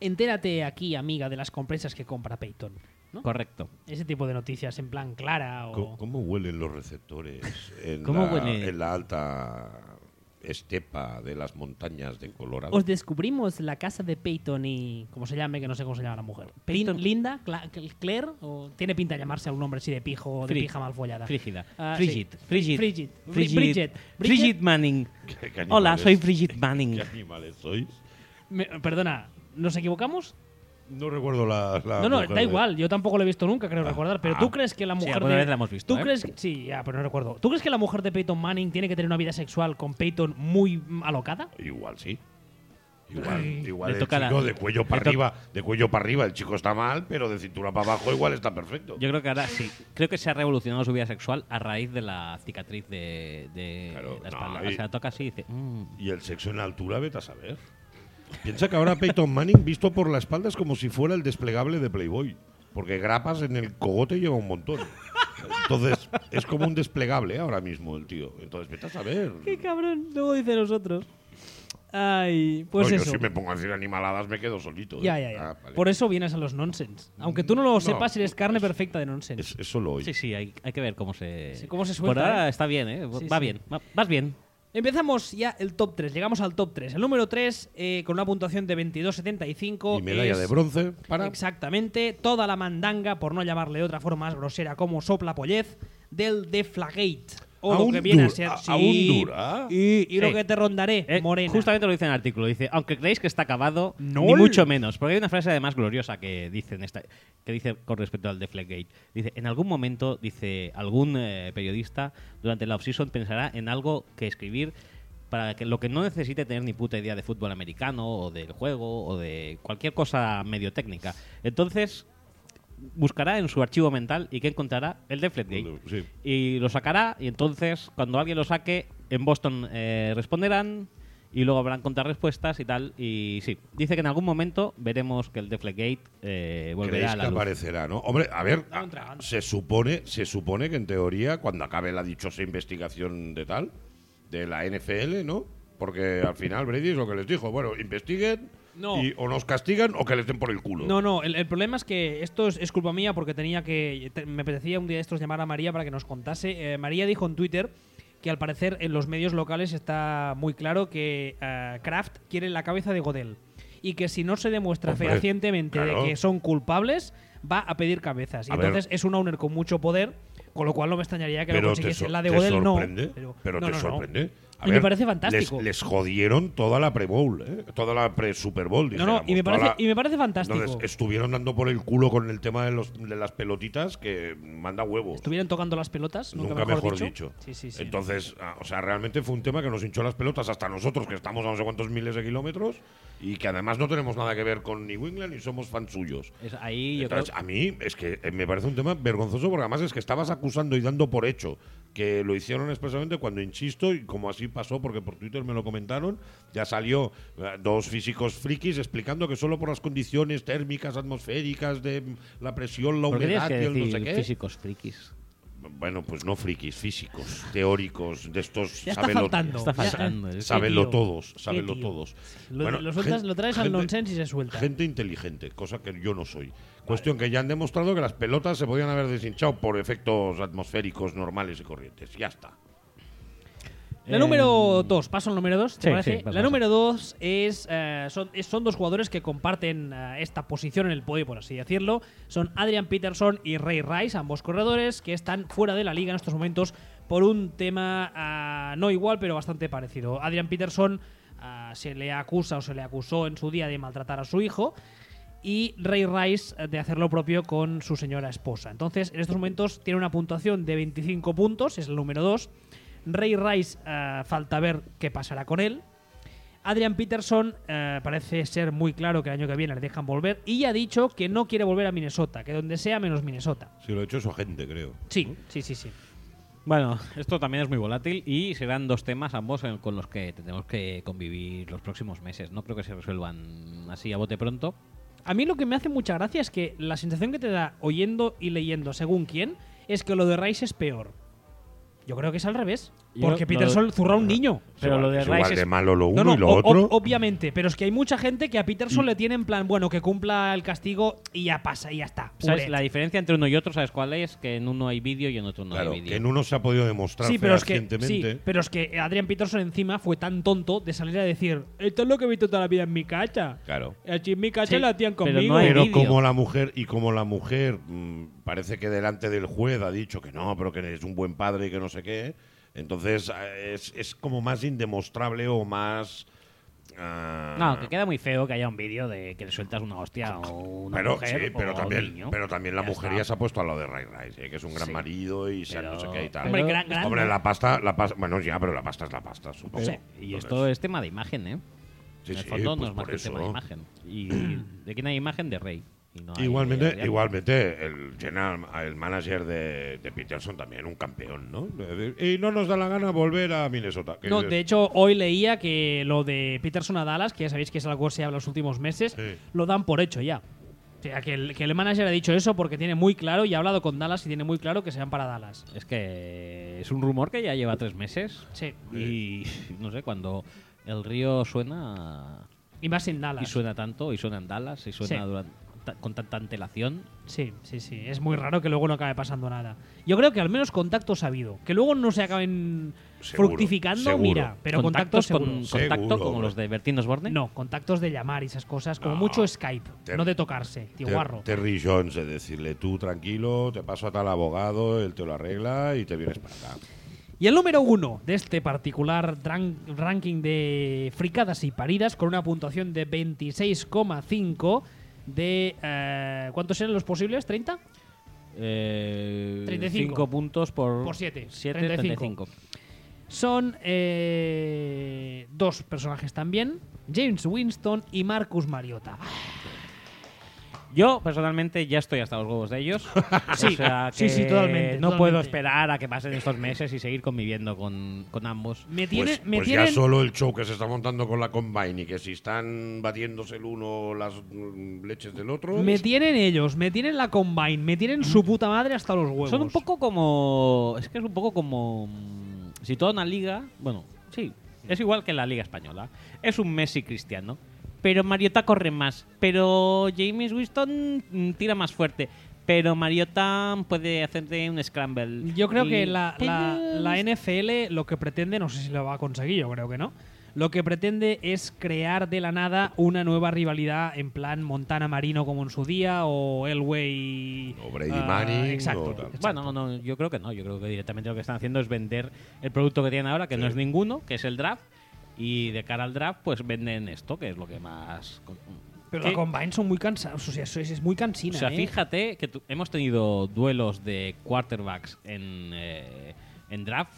entérate aquí, amiga, de las compresas que compra Peyton, ¿no?
Correcto.
Ese tipo de noticias en plan clara o...
¿Cómo huelen los receptores
¿Cómo huele?
en la alta estepa de las montañas de Colorado?
Os descubrimos la casa de Peyton y... ¿Cómo se llame? Que no sé cómo se llama la mujer.
Peyton-
¿Linda? ¿Claire? ¿O tiene pinta de llamarse a un nombre así de pijo o de
Fri-
pija mal follada?
Frígida.
Ah,
Frigid.
sí.
Frigid.
Frigid.
Frigid.
Bridget.
Frigid Manning.
¿Qué animales-
Hola, soy Frigid Manning.
¿Qué animales sois?
Perdona, ¿nos equivocamos?
No recuerdo la
No,
mujer
da
de-
igual. Yo tampoco lo he visto nunca, creo recordar. Pero ¿tú crees que la
Sí,
mujer
alguna
de...
vez la hemos visto,
¿Tú
¿eh?
crees que... Sí, ya, pero no recuerdo. ¿Tú crees que la mujer de Peyton Manning tiene que tener una vida sexual con Peyton muy alocada?
Igual sí.
Ay.
Igual
Le
el
toca
chico
la-
de cuello para arriba, el chico está mal, pero de cintura para abajo igual está perfecto.
Yo creo que ahora sí. Creo que se ha revolucionado su vida sexual a raíz de la cicatriz de
Claro,
la
no,
espalda.
y-
O sea, toca así y dice...
Y el sexo en altura, vete a saber. Piensa que ahora Peyton Manning, visto por la espalda, es como si fuera el desplegable de Playboy. Porque grapas en el cogote lleva un montón. Entonces, es como un desplegable ahora mismo el tío. Entonces, vete a saber.
¡Qué cabrón! Luego dice nosotros. Ay, pues
No,
eso.
Yo si me pongo a decir animaladas me quedo solito. ¿eh?
Ya.
Ah, vale.
Por eso vienes a los nonsense. Aunque tú no lo
No,
sepas, eres carne perfecta de nonsense.
Es solo hoy.
Sí, hay que ver cómo se...
Sí, cómo se
Por
suelta,
ahora
¿eh?
está bien, ¿eh?
Sí,
Va
sí.
bien. Vas bien.
Empezamos ya el top 3. Llegamos al top 3. El número 3, con una puntuación de 22,75.
Y medalla
es
de bronce para...
Exactamente. Toda la mandanga, por no llamarle de otra forma más grosera, como sopla pollez, del Deflagate. O
¿A
lo
un
que viene a
dur-
ser.
a
sí,
un dura?
Y lo
Sí.
que te rondaré, morena.
Justamente lo dice en el artículo. Dice, aunque creéis que está acabado,
No.
ni mucho menos. Porque hay una frase además gloriosa que dice, que dice con respecto al Deflategate. Dice, en algún momento, dice, algún periodista durante la offseason pensará en algo que escribir para que lo que no necesite tener ni puta idea de fútbol americano o del juego o de cualquier cosa medio técnica. Entonces buscará en su archivo mental y ¿qué encontrará? El Deflategate.
Sí.
Y lo sacará y entonces cuando alguien lo saque en Boston responderán y luego habrán contrarrespuestas y tal. Y sí, dice que en algún momento veremos que el Deflategate volverá
¿Creéis
a
que
la luz.
aparecerá, no? Hombre, a ver,
Dame un tragante.
se supone que en teoría, cuando acabe la dichosa investigación de tal, de la NFL, ¿no? Porque al final Brady es lo que les dijo. Bueno, investiguen
No.
o nos castigan o que les den por el culo.
No, el problema es que esto es culpa mía porque me apetecía un día de estos llamar a María para que nos contase. María dijo en Twitter que al parecer en los medios locales está muy claro que Kraft quiere la cabeza de Godel y que si no se demuestra
Hombre,
fehacientemente
claro.
de que son culpables, va a pedir cabezas. Y
A ver.
entonces es un owner con mucho poder, con lo cual no me extrañaría que lo
Pero
consiguiese. La de
te
Godel no.
sorprende, pero
no,
te
no, no.
sorprende.
Y me parece fantástico.
Les jodieron toda la pre-bowl, toda la pre-Super Bowl.
No, no, y me
dijéramos,
parece fantástico.
Entonces, estuvieron dando por el culo con el tema de las pelotitas que manda huevos.
Estuvieran tocando las pelotas,
Nunca mejor dicho.
Sí, sí, sí.
Entonces, o sea, realmente fue un tema que nos hinchó las pelotas hasta nosotros, que estamos a no sé cuántos miles de kilómetros, y que además no tenemos nada que ver con New England ni somos fans suyos.
Ahí yo creo
Entonces, a mí es que me parece un tema vergonzoso, porque además es que estabas acusando y dando por hecho que lo hicieron expresamente cuando, insisto, y como así pasó, porque por Twitter me lo comentaron, ya salió dos físicos frikis explicando que solo por las condiciones térmicas, atmosféricas, de la presión, la
¿Por qué tienes
humedad
que
y el no
decir
sé qué.
físicos frikis?
Bueno, pues no frikis, físicos, teóricos, de estos.
Ya está
sábelo-
faltando.
Está
Ya-
faltando.
Qué
Sábenlo
tío.
todos,
Qué
sábenlo
tío.
todos.
Lo,
Bueno,
lo sueltas-
gen-
lo traes al
gente-
nonsense y se suelta.
Gente inteligente, cosa que yo no soy. Cuestión que ya han demostrado que las pelotas se podían haber deshinchado por efectos atmosféricos normales y corrientes. Ya está.
La número 2, paso al número 2, ¿te
Sí,
parece?
sí, pasa,
La
pasa.
número 2 son dos jugadores que comparten esta posición en el podio, por así decirlo. Son Adrian Peterson y Ray Rice, ambos corredores que están fuera de la liga en estos momentos por un tema no igual, pero bastante parecido. Adrian Peterson se le acusa o se le acusó en su día de maltratar a su hijo, y Ray Rice de hacer lo propio con su señora esposa. Entonces, en estos momentos tiene una puntuación de 25 puntos, es el número 2. Ray Rice, falta ver qué pasará con él. Adrian Peterson parece ser muy claro que el año que viene le dejan volver y ya ha dicho que no quiere volver a Minnesota, que donde sea menos Minnesota.
Si lo ha hecho su agente, creo.
Sí.
Bueno, esto también es muy volátil y serán dos temas ambos con los que tendremos que convivir los próximos meses. No creo que se resuelvan así a bote pronto.
A mí lo que me hace mucha gracia es que la sensación que te da oyendo y leyendo según quién es que lo de Rice es peor. Yo creo que es al revés. Porque Peterson zurra a un niño.
Pero lo de
es igual
Rice
de
es-
malo lo uno
No,
y lo otro.
obviamente, pero es que hay mucha gente que a Peterson le tiene en plan, bueno, que cumpla el castigo y ya pasa, y ya está.
¿Sabes?
Puret.
La diferencia entre uno y otro, ¿sabes cuál es? Que en uno hay vídeo y en otro no
Claro,
hay vídeo.
que en uno se ha podido demostrar
Sí, pero es que
fehacientemente.
pero es que Adrian Peterson encima fue tan tonto de salir a decir, esto es lo que he visto toda la vida en mi casa.
Claro.
Aquí en mi casa
Sí,
la hacían
pero
conmigo.
no hay
Pero
vídeo.
como la mujer parece que delante del juez ha dicho que no, pero que es un buen padre y que no sé qué, entonces es como más indemostrable o más...
No, que queda muy feo que haya un vídeo de que le sueltas una hostia o una
pero
mujer
sí, pero
o
también,
un niño.
pero también la
Ya
mujer
está.
ya se ha puesto a lo de Ray Rice, que es un gran
Sí.
marido y
Pero-
no sé qué y tal.
Hombre,
Pero-
gran,
Hombre, la pasta, bueno, ya, pero la pasta es la pasta, supongo.
Sí, y esto es tema de imagen, ¿eh?
Sí,
en el
sí,
fondo
pues
no es más
por
que un tema de
eso.
imagen. ¿Y de quién hay imagen? De Rey. Y no hay
Igualmente,
de Adrián.
igualmente el manager de Peterson también, un campeón, ¿no? Y no nos da la gana volver a Minnesota. Que
No,
dices,
de hecho, hoy leía que lo de Peterson a Dallas, que ya sabéis que es algo que se habla los últimos meses,
Sí.
lo dan por hecho ya. O sea, que el manager ha dicho eso porque tiene muy claro y ha hablado con Dallas y tiene muy claro que se van para Dallas.
Es que es un rumor que ya lleva 3 meses.
Sí.
Y no sé, cuando el río suena
Y más en
y
Dallas.
suena tanto, y suena en Dallas, y suena
Sí.
con tanta antelación.
Sí, sí, sí. Es muy raro que luego no acabe pasando nada. Yo creo que al menos contactos ha habido. Que luego no se acaben
Seguro,
fructificando,
seguro.
mira. Pero contactos seguro.
contacto
Seguro,
como
hombre.
los de Bertín Osborne.
No, contactos de llamar y esas cosas. Como
No.
mucho Skype.
Ter-
No de tocarse, tío guarro.
Terry Jones, es decirle tú tranquilo, te paso a tal abogado, él te lo arregla y te vienes para acá.
Y el número 1 de este particular ranking de fricadas y paridas, con una puntuación de 26,5 de... ¿cuántos eran los posibles? ¿30? 35.
5 puntos por,
Por 7.
35.
Son dos personajes también, James Winston y Marcus Mariota.
Yo, personalmente, ya estoy hasta los huevos de ellos.
Sí,
O sea
sí,
que
sí, totalmente,
No
totalmente.
puedo esperar a que pasen estos meses y seguir conviviendo con ambos.
Me
Pues,
tienen...
ya solo el show que se está montando con la Combine y que si están batiéndose el uno las leches del otro...
Me tienen ellos, me tienen la Combine, me tienen su puta madre hasta los huevos.
Son un poco como... Es que es un poco como... Si toda una liga... Bueno, sí, es igual que la liga española. Es un Messi cristiano. Pero Mariota corre más. Pero James Winston tira más fuerte. Pero Mariota puede hacerte un scramble.
Yo creo
Y-
que la
Pero-
NFL lo que pretende, no sé si lo va a conseguir, yo creo que no. Lo que pretende es crear de la nada una nueva rivalidad en plan Montana Marino como en su día o Elway.
O Brady Manning,
Exacto.
o tal.
exacto.
Bueno, no, yo creo que no. Yo creo que directamente lo que están haciendo es vender el producto que tienen ahora, que no es ninguno, que es el draft. Y de cara al draft, pues venden esto, que es lo que más...
Pero
¿Qué?
la Combine son muy cansados, o sea, es muy cansina.
O sea,
¿eh?
fíjate que hemos tenido duelos de quarterbacks en draft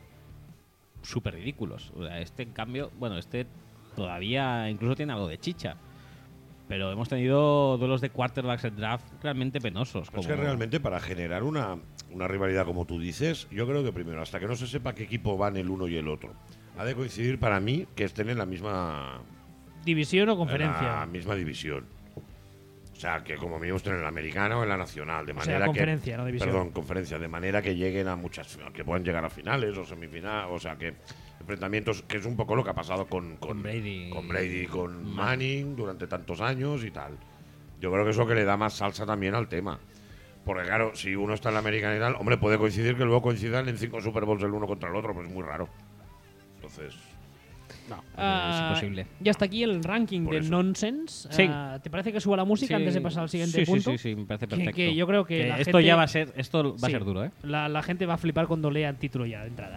súper ridículos. O sea, este, en cambio, bueno, este todavía incluso tiene algo de chicha. Pero hemos tenido duelos de quarterbacks en draft realmente penosos.
Es
como-
que realmente para generar una rivalidad como tú dices, yo creo que primero, hasta que no se sepa qué equipo van el uno y el otro, ha de coincidir para mí que estén en la misma
División o
en la
conferencia.
misma división. O sea, que como mínimo estén en la americana o en la nacional, de
O sea,
manera
conferencia,
que
no división.
perdón, conferencia, de manera que lleguen a muchas, que puedan llegar a finales o semifinales, o sea, que enfrentamientos, que es un poco lo que ha pasado con
Brady.
y con Manning durante tantos años y tal. Yo creo que eso que le da más salsa también al tema. Porque claro, si uno está en la americana y tal, hombre, puede coincidir que luego coincidan en 5 Super Bowls el uno contra el otro, pues es muy raro. Entonces,
No,
Ah,
es imposible.
Y hasta aquí el ranking
Por
de
eso.
Nonsense.
Sí.
¿Te parece que suba la música
Sí.
antes de pasar al siguiente
Sí,
punto?
Sí, sí, me parece
Que-
perfecto.
que yo creo que la
esto
gente-
ya va a ser, esto va a
Sí.
ser duro, ¿eh?
La gente va a flipar cuando lea el título ya de entrada.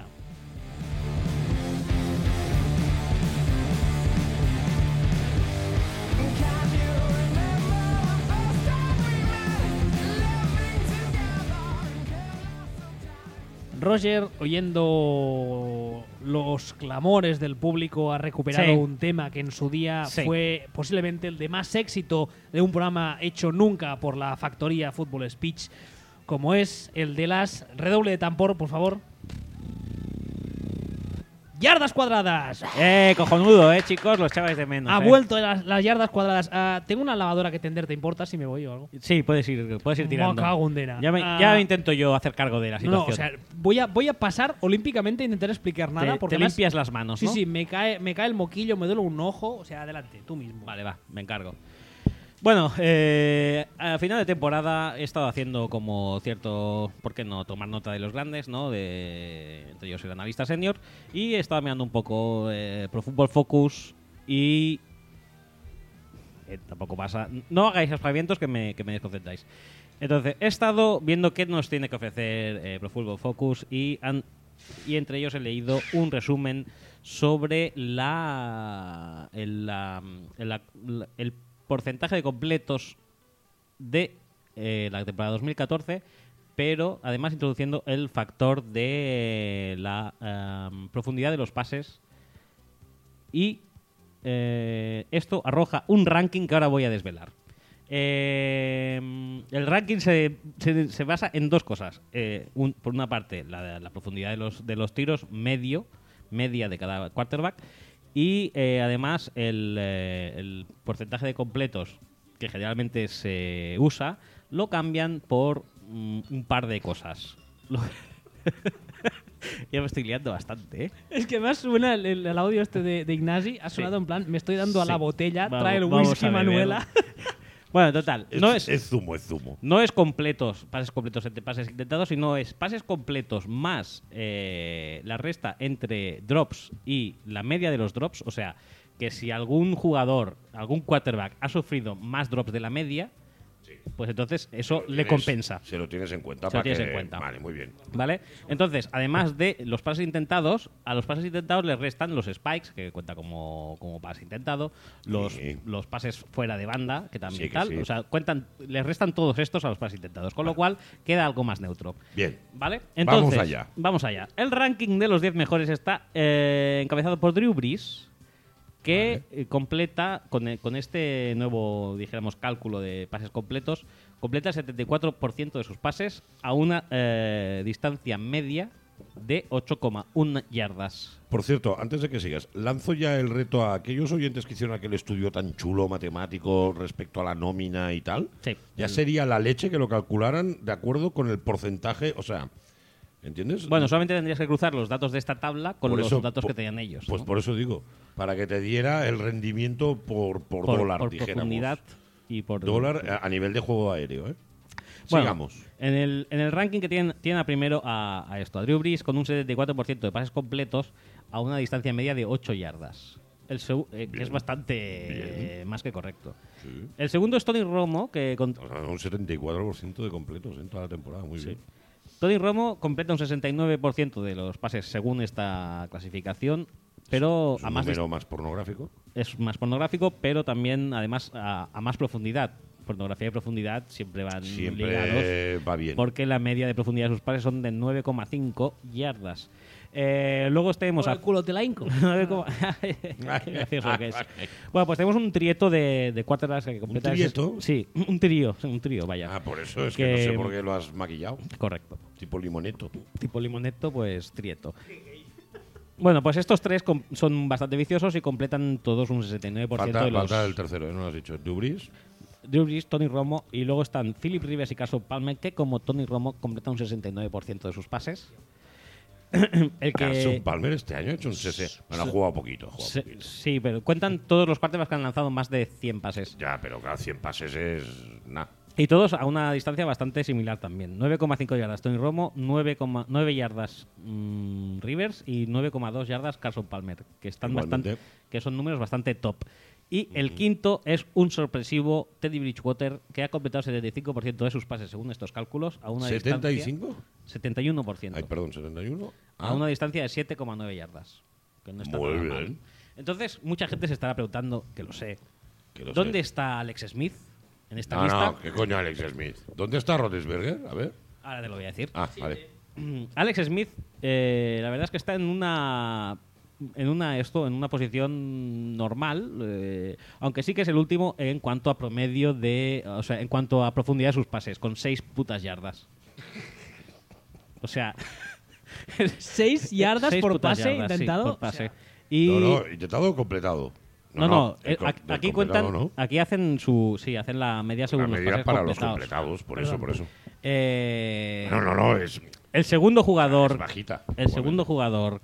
Roger, oyendo los clamores del público, ha recuperado
Sí.
un tema que en su día
Sí.
fue posiblemente el de más éxito de un programa hecho nunca por la factoría Football Speech, como es el de las... Redoble de tambor, por favor. Yardas cuadradas.
Cojonudo, chicos, los echabais de menos.
Ha vuelto las yardas cuadradas. Tengo una lavadora que tender, ¿te importa si me voy o algo?
Sí, puedes ir tirando.
Me cago en dena.
Ya intento yo hacer cargo de la situación.
No, o sea, voy a pasar olímpicamente a intentar explicar nada.
Te limpias las manos, ¿no?
Sí, me cae el moquillo, me duele un ojo. O sea, adelante, tú mismo.
Vale, va, me encargo. Bueno, a final de temporada he estado haciendo como cierto, ¿por qué no?, tomar nota de los grandes, ¿no? Entre ellos el analista senior. Y he estado mirando un poco Pro Football Focus y... tampoco pasa... No hagáis aspavientos que me desconcentráis. Entonces, he estado viendo qué nos tiene que ofrecer Pro Football Focus y entre ellos he leído un resumen sobre el porcentaje de completos de la temporada 2014, pero además introduciendo el factor de la profundidad de los pases. Y esto arroja un ranking que ahora voy a desvelar. El ranking se basa en dos cosas. Por una parte, la profundidad de los tiros media de cada quarterback. Y además el porcentaje de completos que generalmente se usa lo cambian por un par de cosas. Ya me estoy liando bastante, ¿eh?
Es que más suena el audio este de Ignasi. Ha sonado en plan, me estoy dando a la botella, trae el
Vamos
whisky
a beber.
Manuela.
Bueno, total.
Es zumo.
No es pases completos entre pases intentados, sino es pases completos más la resta entre drops y la media de los drops. O sea, que si algún quarterback ha sufrido más drops de la media, pues entonces eso le compensa.
Se lo tienes en cuenta.
Se lo tienes en cuenta.
Vale, muy bien.
¿Vale? Entonces, además de los pases intentados, a los pases intentados les restan los spikes, que cuenta como pase intentado, los pases fuera de banda, que también
Sí, que
tal.
sí.
O sea, les restan todos estos a los pases intentados, con lo cual queda algo más neutro.
Bien.
¿Vale? Entonces,
Vamos allá.
Vamos allá. El ranking de los 10 mejores está encabezado por Drew Brees, que completa, con este nuevo, dijéramos, cálculo de pases completos, completa el 74% de sus pases a una distancia media de 8,1 yardas.
Por cierto, antes de que sigas, lanzo ya el reto a aquellos oyentes que hicieron aquel estudio tan chulo matemático respecto a la nómina y tal.
Sí.
Ya sería la leche que lo calcularan de acuerdo con el porcentaje, o sea, ¿entiendes?
Bueno, solamente tendrías que cruzar los datos de esta tabla con
Por
los
eso,
datos que tenían ellos.
Pues
¿no?
por eso digo, para que te diera el rendimiento por dólar,
por
dijéramos.
profundidad y por
Dólar a nivel de juego aéreo, ¿eh?
Bueno,
Sigamos.
En el ranking que tienen a primero a esto, a Drew Brees con un 74% de pases completos a una distancia media de 8 yardas. Que es bastante más que correcto.
Sí.
El segundo es Tony Romo, que
O sea, un 74% de completos en toda la temporada, muy bien.
Tony Romo completa un 69% de los pases según esta clasificación, pero
Es un
a más
número más pornográfico.
es más pornográfico, pero también además a más profundidad. Pornografía y profundidad siempre van ligados,
Siempre va bien.
porque la media de profundidad de sus pases son de 9,5 yardas. Luego tenemos
Por el culo te la hinco.
9,5. Qué gracioso que es. Bueno, pues tenemos un trieto de quarterbacks que completa...
trieto?
Sí, un trío, vaya.
Ah, por eso es que no sé por qué lo has maquillado.
Correcto.
Tipo limoneto.
Tipo limoneto, pues trieto. Bueno, pues estos tres son bastante viciosos y completan todos un 69% de los...
Falta el tercero, ¿eh? ¿No lo has dicho? ¿Dubris?
Drew Brees, Tony Romo y luego están Philip Rivers y Carson Palmer, que como Tony Romo completa un 69% de sus pases.
Carson Palmer este año ha hecho un 60. Bueno, ha jugado poquito.
Sí, pero cuentan todos los quarterbacks que han lanzado más de 100 pases.
Ya, pero cada 100 pases es nada.
Y todos a una distancia bastante similar también. 9,5 yardas Tony Romo, 9 yardas Rivers y 9,2 yardas Carson Palmer, que están
Igualmente.
que son números bastante top. Y el quinto es un sorpresivo Teddy Bridgewater, que ha completado el 75% de sus pases según estos cálculos a una
¿75?
distancia 71%.
Ay, perdón, 71.
A una distancia de 7,9 yardas. Que no está
Muy
nada
bien.
mal. Entonces, mucha gente se estará preguntando, que lo sé,
Que lo
¿dónde
sé.
está Alex Smith en esta
No,
lista?
no, ¿qué coño Alex Smith? ¿Dónde está Roethlisberger? A ver.
Ahora te lo voy a decir.
Ah, vale.
Alex Smith, la verdad es que está en una posición normal, aunque sí que es el último en cuanto a promedio o sea, en cuanto a profundidad de sus pases, con 6 putas yardas. O sea,
6 yardas
Seis
por
putas
pase
yardas, sí,
intentado.
por pase.
O sea,
Y
No, intentado o completado.
aquí
del
cuentan,
completado no.
aquí hacen hacen la media
Las
según los
medidas
pases
para los
completados.
completados, por eso.
Eh,
Es
el segundo jugador,
bajita.
el segundo jugador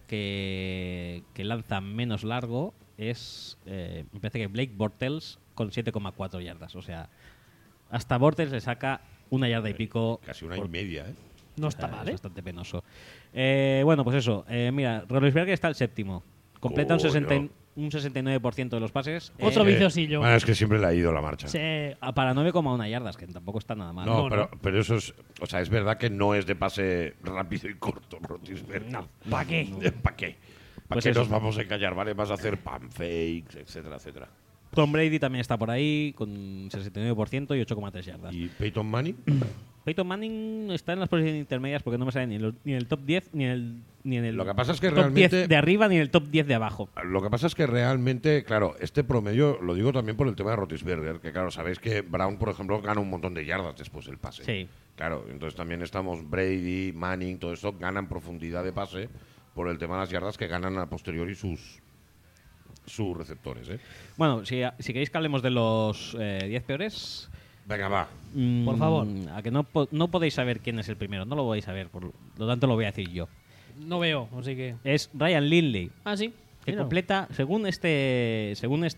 que lanza menos largo es, me parece que Blake Bortles con 7,4 yardas. O sea, hasta Bortles le saca 1 yarda y pico.
Casi una y media, ¿eh?
no está mal,
Es
¿eh?
bastante penoso. Bueno, pues eso. Mira, Roethlisberger está el séptimo. Completa
Coño.
un 69% de los pases.
Otro viciosillo.
Bueno, es que siempre le ha ido la marcha.
Para 9,1 yardas, que tampoco está nada mal.
No,
No,
pero eso es... O sea, es verdad que no es de pase rápido y corto, Roethlisberger.
No, ¿para qué?
¿Para qué? ¿Para
Pues
qué
eso.
nos vamos a encallar? Vale, vas a hacer pump fakes, etcétera, etcétera.
Tom Brady también está por ahí con 69% y 8,3 yardas.
¿Y Peyton Manning?
Peyton Manning está en las posiciones intermedias porque no me sale ni en el top 10 ni en el
Lo que pasa es que
top
realmente-
10 de arriba ni en el top 10 de abajo.
Lo que pasa es que realmente, claro, este promedio, lo digo también por el tema de Roethlisberger, que claro, sabéis que Brown, por ejemplo, gana un montón de yardas después del pase.
Sí.
Claro, entonces también estamos Brady, Manning, todo esto ganan profundidad de pase por el tema de las yardas que ganan a posteriori sus receptores, ¿eh?
Bueno, si queréis que hablemos de los 10 peores...
Venga, va.
Por favor.
A que no podéis saber quién es el primero, no lo podéis saber, por lo tanto lo voy a decir yo.
No veo, así que.
Es Ryan Lindley,
Ah, sí.
que
Mira.
completa, según este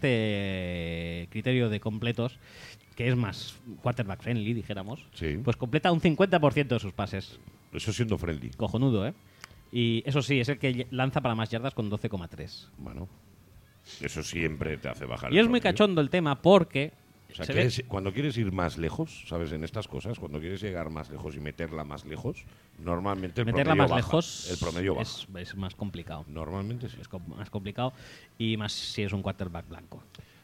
criterio de completos, que es más quarterback friendly, dijéramos,
Sí.
pues completa un 50% de sus pases.
Eso siendo friendly.
Cojonudo, ¿eh? Y eso sí, es el que lanza para más yardas con 12,3.
Bueno, eso siempre te hace bajar
Y
el
es muy
promedio.
cachondo el tema porque...
O sea,
se ve-
cuando quieres ir más lejos, ¿sabes? En estas cosas, cuando quieres llegar más lejos y meterla más lejos, normalmente el
meterla
promedio
más
baja.
lejos
El promedio baja.
es más complicado.
Normalmente sí.
Es más complicado y más si es un quarterback blanco.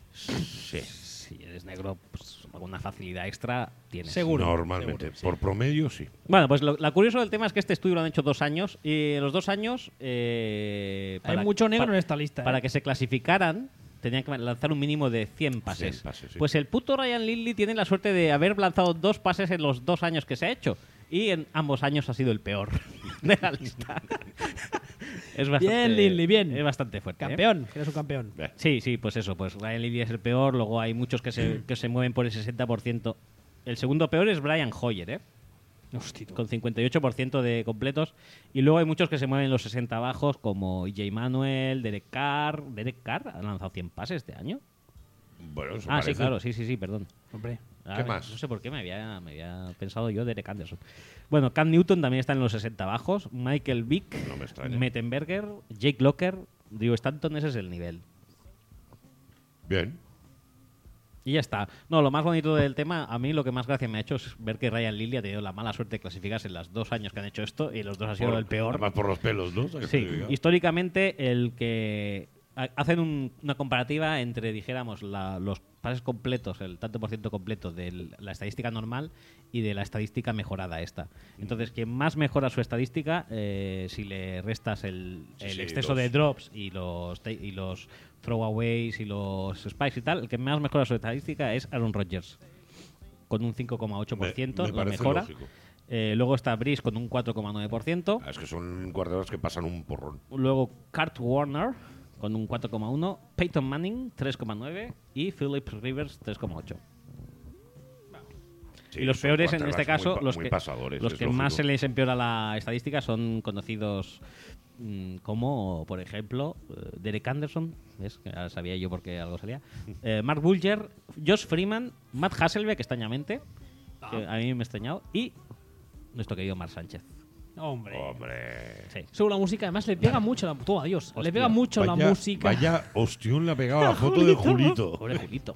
Sí.
Si eres negro, pues alguna facilidad extra tienes.
Seguro.
Normalmente.
seguro, sí.
Por promedio, sí.
Bueno, pues lo curioso del tema es que este estudio lo han hecho 2 años y en los 2 años...
Hay mucho negro en esta lista.
Para
¿eh?
que se clasificaran, tenían que lanzar un mínimo de 100 pases.
100 pases, sí.
Pues el puto Ryan Lindley tiene la suerte de haber lanzado 2 pases en los 2 años que se ha hecho. Y en ambos años ha sido el peor de la lista. Es bastante,
Bien, Lindley, bien.
Es bastante fuerte. ¿eh?
Campeón, eres un campeón.
Sí, pues eso. Pues Ryan Lindley es el peor. Luego hay muchos que se mueven por el 60%. El segundo peor es Brian Hoyer, ¿eh?
Hostia, tú.
Con 58% de completos. Y luego hay muchos que se mueven en los 60 bajos, como EJ Manuel, Derek Carr. ¿Derek Carr ha lanzado 100 pases este año?
Bueno, eso
Ah,
parece.
sí, claro, sí, perdón.
Hombre.
¿Qué más?
No sé por qué me había pensado yo Derek Anderson. Bueno, Cam Newton también está en los 60 bajos. Michael Vick,
No me extraña.
Mettenberger, Jake Locker, Drew Stanton, ese es el nivel.
Bien.
Y ya está. No, lo más bonito del tema, a mí lo que más gracia me ha hecho es ver que Ryan Lindley ha tenido la mala suerte de clasificarse en los 2 años que han hecho esto y los 2 ha sido el peor.
Además por los pelos, ¿no?
Sí, históricamente el que hacen una comparativa entre, dijéramos, los pases completos, el tanto por ciento completo de la estadística normal y de la estadística mejorada esta. Entonces, quien más mejora su estadística, si le restas el
Sí,
exceso de drops y los throwaways y los spikes y tal, el que más mejora su estadística es Aaron Rodgers, con un 5,8%
Me
lo
parece
mejora.
lógico.
Luego está Breeze con un 4,9%.
Ah, es que son guarderos que pasan un porrón.
Luego Kurt Warner con un 4,1, Peyton Manning 3,9 y Philip Rivers 3,8.
Sí,
Y los
son
peores en este
quarterbacks
caso,
muy
los
pasadores,
los
es
que más
lógico.
se les empeora la estadística son conocidos como, por ejemplo, Derek Anderson, ¿ves? Que ahora sabía yo por qué algo salía. Mark Bulger, Josh Freeman, Matt Hasselbeck, extrañamente, que a mí me ha extrañado, y nuestro querido Mark Sánchez.
Hombre.
Hombre.
Sí.
Según la música, además le pega mucho la. Toma, Dios. Le
Hostia.
pega mucho la música.
Vaya hostión le ha pegado la foto de Julito.
Pobre Julito.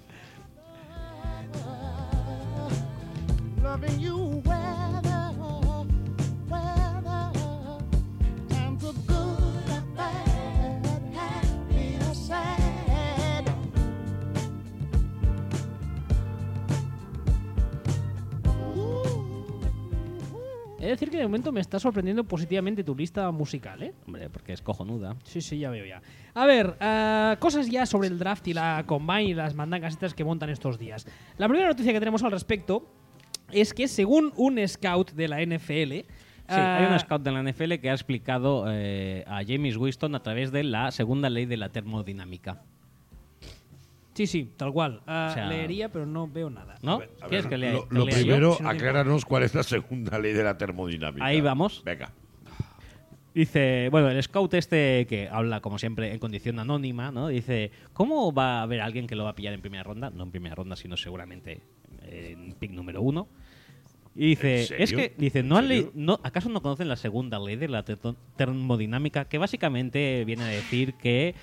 Loving you weather, times are good and bad, happy or sad.
He de decir que de momento me está sorprendiendo positivamente tu lista musical, ¿eh?
Hombre, porque es cojonuda.
Sí, sí, ya veo ya. A ver, cosas ya sobre el draft y la combine y las mandangas estas que montan estos días. La primera noticia que tenemos al respecto es que según un scout de la NFL,
Sí, hay un scout de la NFL que ha explicado a James Winston a través de la segunda ley de la termodinámica.
Sí, tal cual.
sea,
Leería, pero no veo nada.
¿No?
A ver,
¿Quieres que lea?
Lo
que lea yo?
primero,
Si no te
acláranos cuál es la segunda ley de la termodinámica.
Ahí vamos.
Venga.
Dice, bueno, el scout este que habla, como siempre, en condición anónima, ¿no? Dice, ¿cómo va a haber alguien que lo va a pillar en primera ronda? No en primera ronda, sino seguramente en pick número 1. Y dice,
¿En serio?
es que, dice,
¿En
¿no han
serio?
leído- no, ¿acaso no conocen la segunda ley de la termodinámica? Que básicamente viene a decir que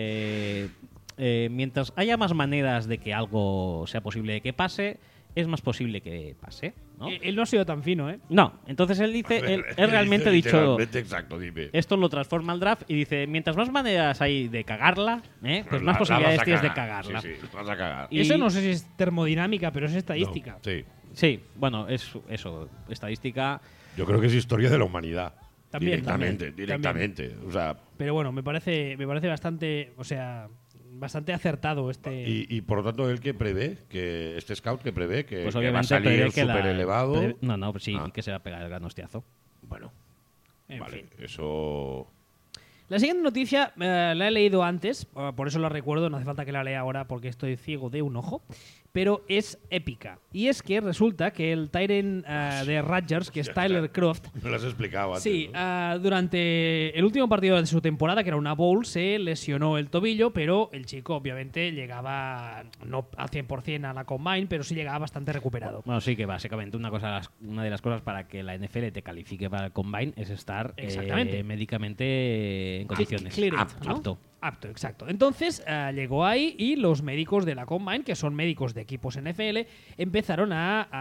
mientras haya más maneras de que algo sea posible de que pase, es más posible que pase, ¿no?
Él no ha sido tan fino, ¿eh?
No, entonces él dice, él realmente ha
Dice
dicho,
literalmente, exacto, dime.
esto lo transforma al draft y dice, mientras más maneras hay de cagarla, pues más
La
posibilidades
vas a
tienes de
cagar.
cagarla.
Sí, vas a cagar.
Y-
Eso no sé si es termodinámica, pero es estadística.
No, sí.
Sí, bueno, es eso, estadística.
Yo creo que es historia de la humanidad.
También,
Directamente,
también.
directamente. O sea,
Pero bueno, me parece bastante, o sea, bastante acertado este.
y por lo tanto, él que prevé, que este scout que prevé que,
Pues
que va a
obviamente
salir
prevé que
súper elevado.
No, sí,
Ah.
que se va a pegar el gran hostiazo.
Bueno,
En
vale,
fin.
eso.
La siguiente noticia la he leído antes, por eso la recuerdo, no hace falta que la lea ahora porque estoy ciego de un ojo, pero es épica. Y es que resulta que el Tyrant de Rodgers, que es Tyler Croft,
Me lo has explicado antes.
sí,
¿no?
durante el último partido de su temporada, que era una bowl, se lesionó el tobillo, pero el chico obviamente llegaba no al 100% a la combine, pero sí llegaba bastante recuperado.
Bueno, sí que básicamente una de las cosas para que la NFL te califique para el combine es estar
Exactamente.
médicamente en condiciones.
Cleared,
Apto.
¿no?
Apto.
Apto, exacto. Entonces llegó ahí y los médicos de la Combine, que son médicos de equipos NFL, empezaron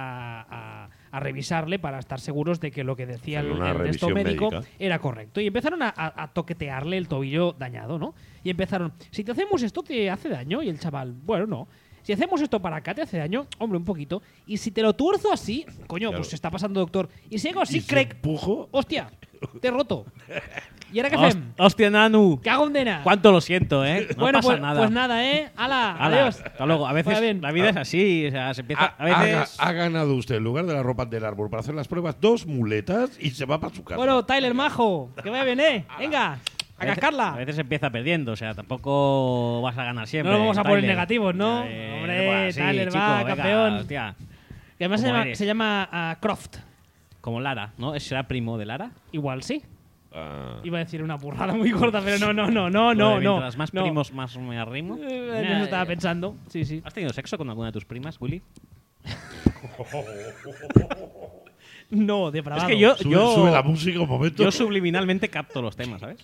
a revisarle para estar seguros de que lo que decía
Hacer una
el texto
revisión
médico
médica.
era correcto. Y empezaron a toquetearle el tobillo dañado, ¿no? Y empezaron, si te hacemos esto, ¿te hace daño? Y el chaval, bueno, no. Si hacemos esto para acá, ¿te hace daño? Hombre, un poquito. Y si te lo tuerzo así, coño,
Claro.
pues se está pasando, doctor. Y si hago así,
Y si
crack,
empujo,
hostia, te he roto. ¿Y ahora qué
Host-
hacemos?
¡Hostia, Nanu!
¿Qué hago en dena?
¿Cuánto lo siento, eh? No
bueno,
pasa
pues
nada.
pues nada, ¿eh? ¡Hala!
Hala,
¡Adiós!
hasta luego. A veces
Vaya bien.
la vida es así, o sea, se empieza a veces.
ha ganado usted en lugar de la ropa del árbol para hacer las pruebas 2 muletas y se va para su casa.
Bueno, Tyler Majo, que vaya bien, ¿eh? Venga, a
A
cascarla.
veces empieza perdiendo, o sea, tampoco vas a ganar siempre.
No lo vamos a poner
Tyler.
negativos, ¿no? Hombre, Tyler va,
venga,
campeón.
hostia.
Que además
¿Cómo eres?
se llama Croft.
Como Lara, ¿no? ¿Será primo de Lara?
Igual sí.
Ah,
Iba a decir una burrada muy corta, pero no.
Lo de
no.
Mientras más
no.
primos, más me arrimo.
En eso estaba pensando. Sí, sí.
¿Has tenido sexo con alguna de tus primas, Willy?
No, depravado.
Es que yo,
sube la música un momento.
yo subliminalmente capto los temas, ¿sabes?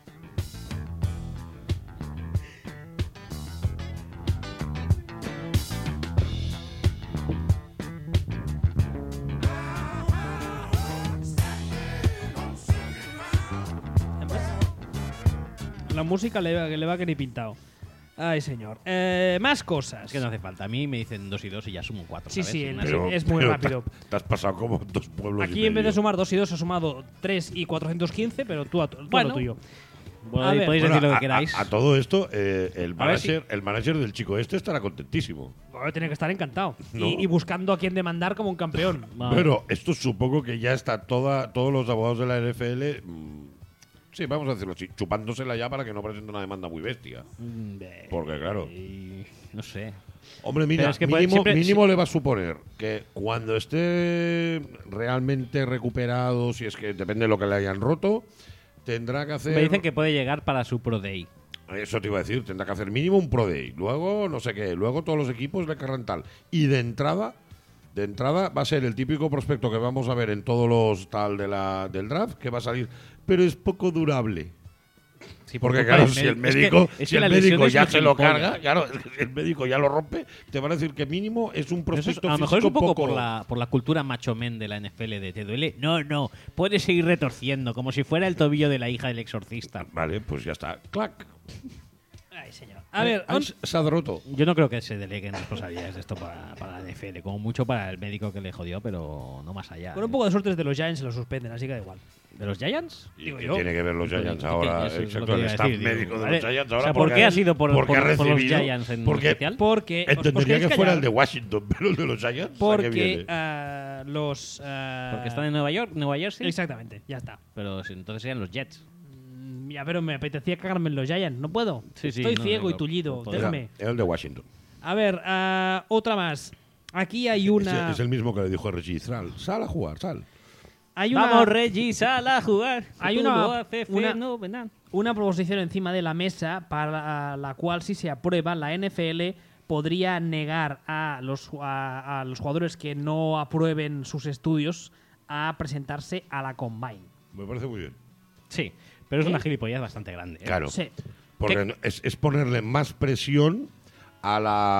La música le va que ni pintado. Ay, señor. Más cosas.
Es que no hace falta. A mí me dicen 2 y 2 y ya sumo 4.
Sí,
¿sabes?
sí,
Una
el-
serie.
es muy rápido.
Te has pasado como 2 pueblos.
Aquí
y
en vez de
medio.
sumar 2 y 2 ha sumado 3 y 415, pero tú a
Bueno.
lo tuyo.
Bueno,
A ver.
podéis
Bueno,
decir lo que
a-
queráis.
A todo esto, el
A ver si-
manager del chico este estará contentísimo.
Tiene que estar encantado.
No.
Y buscando a quien demandar como un campeón.
Vale.
Pero esto supongo que ya está todos los abogados de la NFL. Sí, vamos a decirlo así, chupándosela ya para que no presente una demanda muy bestia. Porque, claro.
No sé.
Hombre, mira,
Pero es que puede-
mínimo le va a suponer que cuando esté realmente recuperado, si es que depende de lo que le hayan roto, tendrá que hacer.
Me dicen que puede llegar para su Pro Day.
Eso te iba a decir, tendrá que hacer mínimo un Pro Day. Luego, no sé qué, luego todos los equipos le querrán tal. Y de entrada va a ser el típico prospecto que vamos a ver en todos los tal del draft, que va a salir, pero es poco durable.
Sí, por
Porque
culpa
claro,
del
si el
médico.
médico,
Es
si
que
el
la
médico
lesión es
ya
un
se lo
gilipollas.
carga, claro, el médico ya lo rompe, te van a decir que mínimo es un
Pero eso
prospecto
a lo mejor es
físico
un poco
poco.
por la cultura macho men de la NFL de ¿te duele? No, puedes seguir retorciendo como si fuera el tobillo de la hija del exorcista.
Vale, pues ya está. Clac.
Ay, señor. A ver,
Se ha roto.
Yo no creo que se deleguen responsabilidades de esto para la NFL, como mucho para el médico que le jodió, pero no más allá.
con un poco de suerte de los Giants se lo suspenden, así que da igual.
¿De los Giants?
¿Y
Digo
qué
yo.
tiene que ver los Giants ahora?
Eso es lo
Exacto,
que
el
iba a
staff
decir, digo,
médico de
¿vale?
los Giants
O
ahora.
sea, ¿por qué ha sido por los Giants en
porque
especial?
Porque ¿os
entendería
queréis
que fuera
callar?
el de Washington, pero el de los Giants. ¿a qué
Porque
viene?
los...
Porque están en Nueva York, Nueva Jersey.
Exactamente, ya está.
Pero entonces serían los Jets.
Ya, pero me apetecía cagarme en los Giants. No puedo.
Sí, sí,
Estoy
no,
ciego
no,
y tullido.
no,
Déjame.
Era el de Washington.
A ver, otra más. Aquí hay una...
Es el mismo que le dijo a Reggie Israel. Sal a jugar, sal.
Hay una,
Vamos, Reggie, sal a jugar.
Hay
Tú
una-
lo haces
una-
fenomenal.
una proposición encima de la mesa para la cual, si se aprueba, la NFL podría negar a los jugadores que no aprueben sus estudios a presentarse a la Combine.
Me parece muy bien.
Sí, pero es una gilipollez bastante grande. ¿eh?
Claro.
Sí.
Porque es ponerle más presión a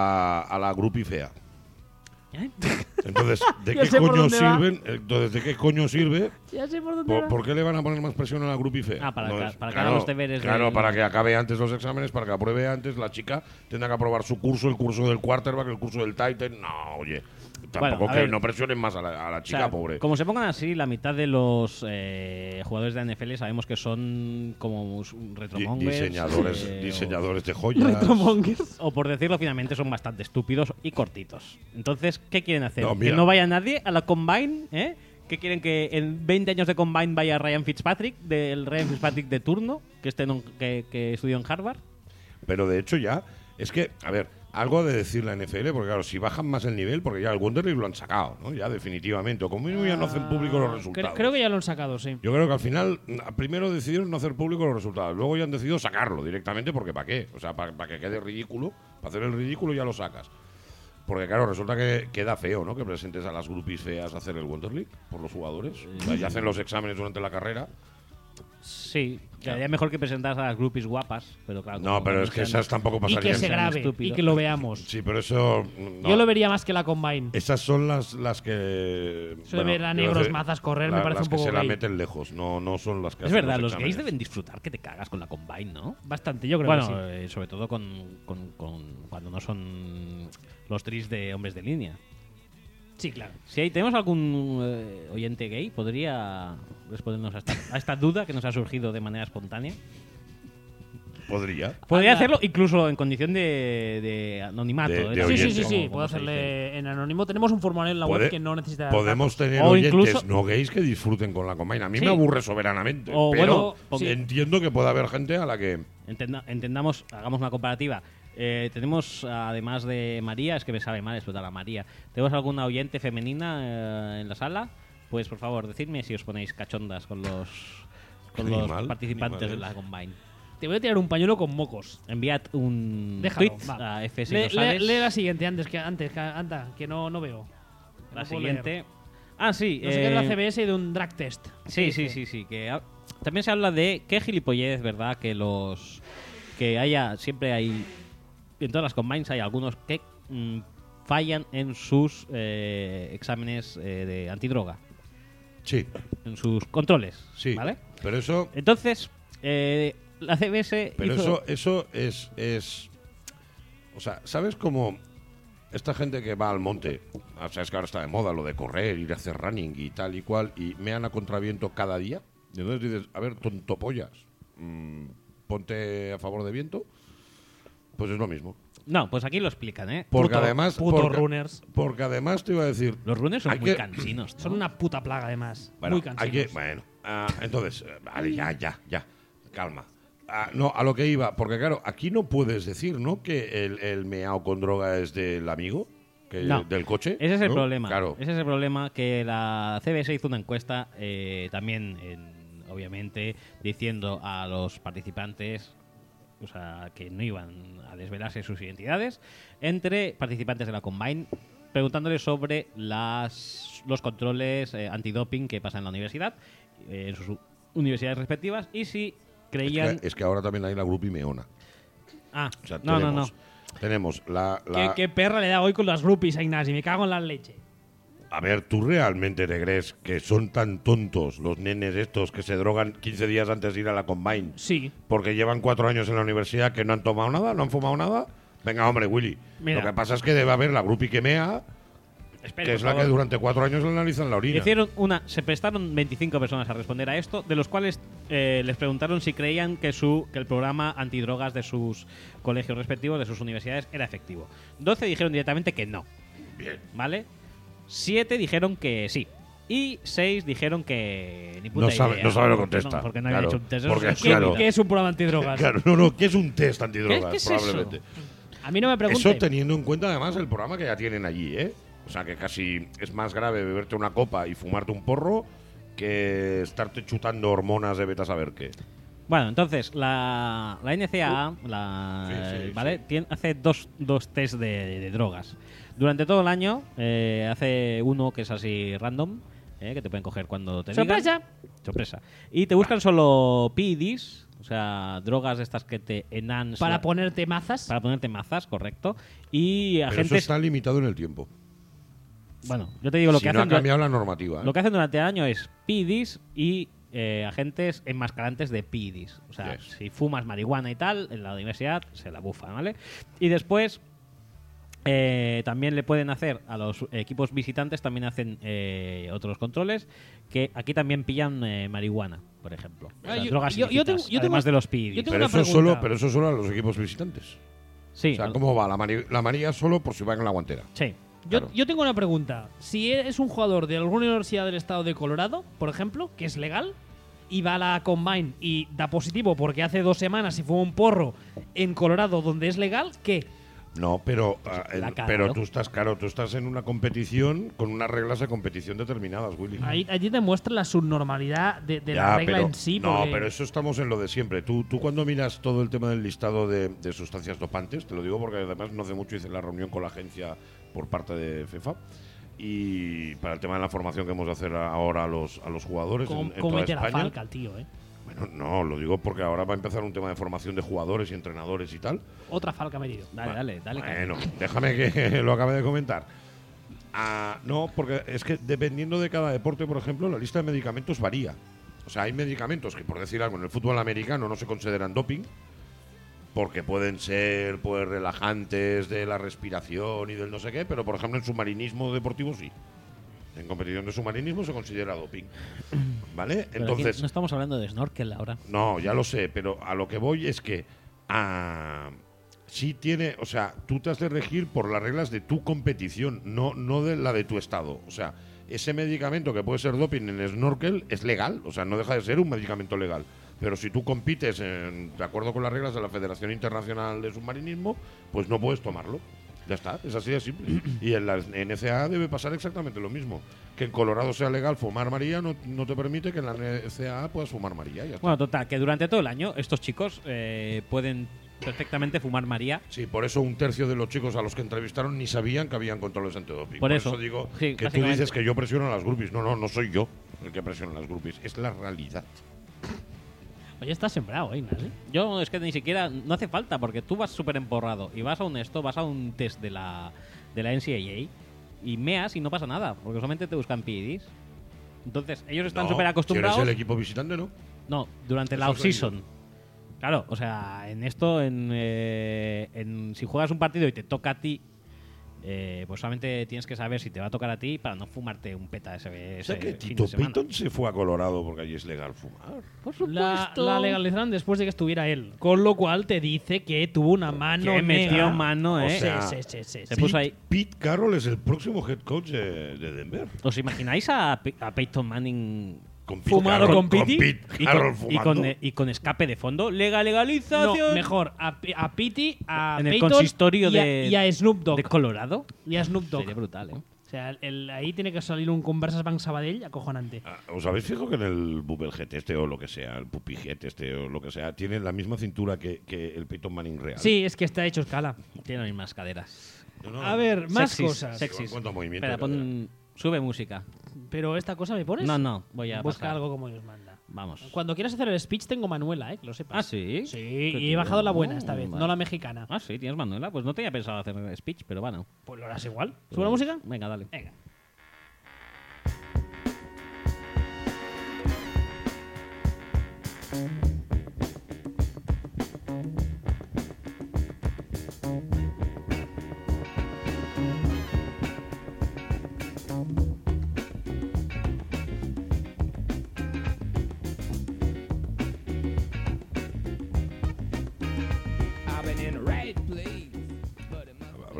la grupi fea.
¿Eh?
Entonces, ¿de
Ya
qué
sé por
coño
dónde va.
sirven? Entonces, ¿de qué coño sirve?
Ya sé por dónde
¿Por qué le van a poner más presión a la grupi fea?
Ah, para que
claro,
haga los deberes
Claro,
del-
para que acabe antes los exámenes, para que apruebe antes, la chica tendrá que aprobar su curso, el curso del quarterback, el curso del Titan. No, oye, tampoco
Bueno, a
que
ver.
no presionen más a la
O
chica,
sea,
pobre.
como se pongan así, la mitad de los jugadores de la NFL sabemos que son como retromongers.
Diseñadores de joyas.
O por decirlo finalmente, son bastante estúpidos y cortitos. Entonces, ¿qué quieren hacer?
No,
¿Que
mira.
no vaya nadie a la Combine? ¿Eh? ¿Qué quieren? ¿Que en 20 años de Combine vaya Ryan Fitzpatrick, del Ryan Fitzpatrick de turno, que que estudió en Harvard?
Pero de hecho ya, es que, a ver, algo de decir la NFL, porque claro, si bajan más el nivel, porque ya el Wonderlic lo han sacado, ¿no? Ya definitivamente. O como mínimo ya no hacen público los resultados.
Creo que ya lo han sacado, sí.
Yo creo que al final, primero decidieron no hacer público los resultados, luego ya han decidido sacarlo directamente, porque ¿para qué? O sea, para que quede ridículo, para hacer el ridículo ya lo sacas. Porque claro, resulta que queda feo, ¿no? Que presentes a las grupis feas a hacer el Wonder League por los jugadores. O sea, ya hacen los exámenes durante la carrera.
Sí, quedaría mejor que presentas a las groupies guapas, pero claro.
No,
como
pero
no
es que
sean-
esas tampoco
Y
pasarían.
que se
sean
grabe
estúpidos.
y que lo veamos.
Sí, pero eso. no.
Yo lo vería más que la Combine.
Esas son las que.
Eso de ver a
quiero
negros
decir,
mazas correr me parece
las
un poco
que se la
gay.
meten lejos, no son las que
Es
hacen
verdad, los gays
exámenes.
deben disfrutar que te cagas con la Combine, ¿no?
Bastante, yo creo
Bueno,
que sí.
sobre todo cuando no son los tris de hombres de línea.
Sí, claro.
Si tenemos algún oyente gay, ¿podría respondernos a esta duda que nos ha surgido de manera espontánea?
Podría.
Podría
Anda.
hacerlo incluso en condición de anonimato.
De
¿eh?
Sí,
oyente.
sí, sí, sí.
Como
Puedo
se dice.
hacerle en anónimo. Tenemos un formulario en la
Puede-
web que no necesita.
Podemos tener
O
oyentes
incluso-
no gays que disfruten con la Combine. A mí
Sí.
me aburre soberanamente.
O
pero
bueno,
entiendo que puede haber gente a la que.
Entendamos, hagamos una comparativa. Tenemos, además de María, es que me sabe mal explotar a María, ¿tenemos alguna oyente femenina en la sala? Pues por favor, decidme si os ponéis cachondas con los
Ni mal,
participantes
ni mal
de la
es.
Combine.
Te voy a tirar un pañuelo con mocos.
Enviad un
Déjalo,
tweet
va.
a FS
Lee
Rosales.
la siguiente anda, que no veo.
La
No puedo
siguiente.
leer.
Ah, sí.
No sé qué es la CBS y de un drag test.
Sí, sí. También se habla de qué gilipollez, ¿verdad? Siempre hay, en todas las combines hay algunos que fallan en sus exámenes de antidroga,
Sí,
en sus controles,
sí.
¿vale?
Pero eso.
Entonces, la CBS
Pero
hizo-
eso es. O sea, ¿sabes cómo esta gente que va al monte? O sea, es que ahora está de moda lo de correr, ir a hacer running y tal y cual, y mean a contraviento cada día. Y entonces dices, a ver, tontopollas, ponte a favor de viento. Pues es lo mismo.
No, pues aquí lo explican, ¿eh?
Porque
Puto-
además.
putos
porque-
runners.
Porque además te iba a decir.
Los runners son
hay
muy
que-
cansinos, ¿no?
Son una puta plaga, además.
Bueno,
Muy cansados.
hay que, bueno, entonces, vale, ya, calma. No, a lo que iba, porque claro, aquí no puedes decir, ¿no? Que el meao con droga es del amigo,
No.
del coche.
Ese es el
¿no?
problema.
Claro.
Ese es el problema, que la CBS hizo una encuesta también, obviamente, diciendo a los participantes, o sea, que no iban a desvelarse sus identidades, entre participantes de la Combine, preguntándoles sobre los controles antidoping que pasan en la universidad, en sus universidades respectivas, y si creían...
Es que ahora también hay la grupi meona.
Ah,
O sea,
no.
tenemos la
¿Qué perra le da hoy con las groupies a Ignasi? Me cago en la leche.
A ver, ¿tú realmente te crees que son tan tontos los nenes estos que se drogan 15 días antes de ir a la Combine?
Sí.
Porque llevan 4 años en la universidad que no han tomado nada, no han fumado nada. Venga, hombre, Willy.
Mira.
Lo que pasa es que debe haber la grupi que mea,
Espere,
que
por
es la
favor.
que durante 4 años le analizan la orina.
Se prestaron 25 personas a responder a esto, de los cuales les preguntaron si creían que el programa antidrogas de sus colegios respectivos, de sus universidades, era efectivo. 12 dijeron directamente que no.
Bien.
¿Vale? 7 dijeron que sí. Y 6 dijeron que ni puta
No sabe
idea.
lo que contesta.
No, porque no habían
Claro,
hecho un test.
porque,
Eso
¿Qué,
claro.
qué es un programa antidrogas?
Claro, no, ¿qué es un test antidrogas?
¿Qué es
probablemente.
eso? A mí no me pregunten.
Eso teniendo en cuenta además el programa que ya tienen allí, ¿eh? O sea, que casi es más grave beberte una copa y fumarte un porro que estarte chutando hormonas de vete a saber qué.
Bueno, entonces, la NCAA
Sí,
¿vale? Hace dos test de drogas. Durante todo el año hace uno que es así random, que te pueden coger cuando te digan.
¡Sorpresa!
Sorpresa. Y te buscan solo PEDs, o sea, drogas de estas que te enhancen.
Para ponerte mazas.
Para ponerte mazas, correcto. Y
Pero eso
agentes.
está limitado en el tiempo.
Bueno, yo te digo lo
Si
que
no
hacen.
ha cambiado la normativa. ¿eh?
Lo que hacen durante el año es PEDs y agentes enmascarantes de PEDs. O sea,
Yes.
si fumas marihuana y tal, en la universidad se la bufa, ¿vale? Y después también le pueden hacer a los equipos visitantes, también hacen otros controles, que aquí también pillan marihuana, por ejemplo. O sea, drogas ilícitas, además de los PEDs.
yo tengo
pero,
una
eso
pregunta.
pero eso solo a los equipos visitantes.
Sí,
O sea, ¿cómo va? La María solo por si va en la guantera.
sí.
Claro.
Yo tengo una pregunta. Si eres un jugador de alguna universidad del estado de Colorado, por ejemplo, que es legal, y va a la Combine y da positivo porque hace 2 semanas se fue un porro en Colorado donde es legal, ¿qué?
No, pero,
la cara,
pero
¿no?
tú estás en una competición con unas reglas de competición determinadas, Willy.
Allí demuestra la subnormalidad de
Ya,
la regla
pero-
en sí.
No,
porque-
pero eso estamos en lo de siempre. Tú cuando miras todo el tema del listado de sustancias dopantes, te lo digo porque además no hace mucho hice la reunión con la agencia por parte de FIFA y para el tema de la formación que hemos de hacer ahora a los jugadores en
¿Cómo
toda
mete la
España.
falca el tío, eh?
Bueno, no, lo digo porque ahora va a empezar un tema de formación de jugadores y entrenadores y tal.
Otra falca metido.
Dale.
Bueno, déjame que lo acabe de comentar. No, porque es que dependiendo de cada deporte, por ejemplo, la lista de medicamentos varía. O sea, hay medicamentos que, por decir algo, en el fútbol americano no se consideran doping, porque pueden ser pues relajantes de la respiración y del no sé qué, pero por ejemplo en submarinismo deportivo sí. En competición de submarinismo se considera doping. ¿Vale?
Pero aquí
Entonces,
no estamos hablando de snorkel ahora.
no, ya lo sé, pero a lo que voy es que sí tiene, o sea, tú te has de regir por las reglas de tu competición, no de la de tu estado. O sea, ese medicamento que puede ser doping en snorkel es legal, o sea, no deja de ser un medicamento legal. Pero si tú compites de acuerdo con las reglas de la Federación Internacional de Submarinismo, pues no puedes tomarlo. Ya está, es así de simple. Y en la NCAA debe pasar exactamente lo mismo. Que en Colorado sea legal fumar María no te permite que en la NCAA puedas fumar María. Ya está.
Bueno, total, que durante todo el año estos chicos pueden perfectamente fumar María.
Sí, por eso 1/3 de los chicos a los que entrevistaron ni sabían que habían controles antidoping.
Por eso,
digo
sí,
que tú
básicamente.
dices que yo presiono a las groupies. No soy yo el que presiona a las groupies. Es la realidad.
Oye, está sembrado, Inas, ¿eh?
Yo es que ni siquiera, no hace falta, porque tú vas súper emporrado y vas a un test de la NCAA y meas y no pasa nada, porque solamente te buscan PEDs. Entonces, ellos están
No,
súper acostumbrados.
Si eres el equipo visitante, ¿no?
No, durante la
Eso es
off-season. Claro, o sea, en esto, si juegas un partido y te toca a ti, pues solamente tienes que saber si te va a tocar a ti para no fumarte un peta ese
O sea que
fin
Tito
de semana.
Payton se fue a Colorado porque allí es legal fumar.
Por
La legalizaron después de que estuviera él. Con lo cual te dice que tuvo una mano
Que metió
negra.
mano,
O
¿eh?
sea,
Sí.
Se puso ahí.
Pete Carroll es el próximo head coach de Denver.
¿Os imagináis a Peyton Manning
Con Pete
¿Fumado
Carroll-
con Pete?
Pete Carroll fumando.
y con escape de fondo?
No,
Legalización.
mejor a Pity, a
En el
Peyton
consistorio
y a Snoop Dogg.
de Colorado.
Y a Snoop Dogg.
Sería brutal, ¿eh?
O sea, ahí tiene que salir un Conversas Bank Sabadell acojonante.
¿Os habéis fijado que en el Bubblehead este o lo que sea, el Puppyhead este o lo que sea, tiene la misma cintura que el Peyton Manning real?
Sí, es que está hecho escala.
Tiene las mismas caderas.
No,
A ver, más
Sexys,
cosas.
sexys.
¿Cuánto movimiento?
Espera, sube música.
Pero esta cosa me pones.
No, voy a
Busca
pasar.
algo como Dios manda.
Vamos.
Cuando quieras hacer el speech tengo Manuela, que lo sepas.
¿Ah, sí?
Sí,
Qué
y he
tío.
bajado la buena esta vez,
Vale.
no la mexicana.
Ah, sí, tienes Manuela. Pues no tenía pensado hacer speech, pero bueno.
Pues lo harás igual. ¿Sube la música?
Venga, dale.
Venga.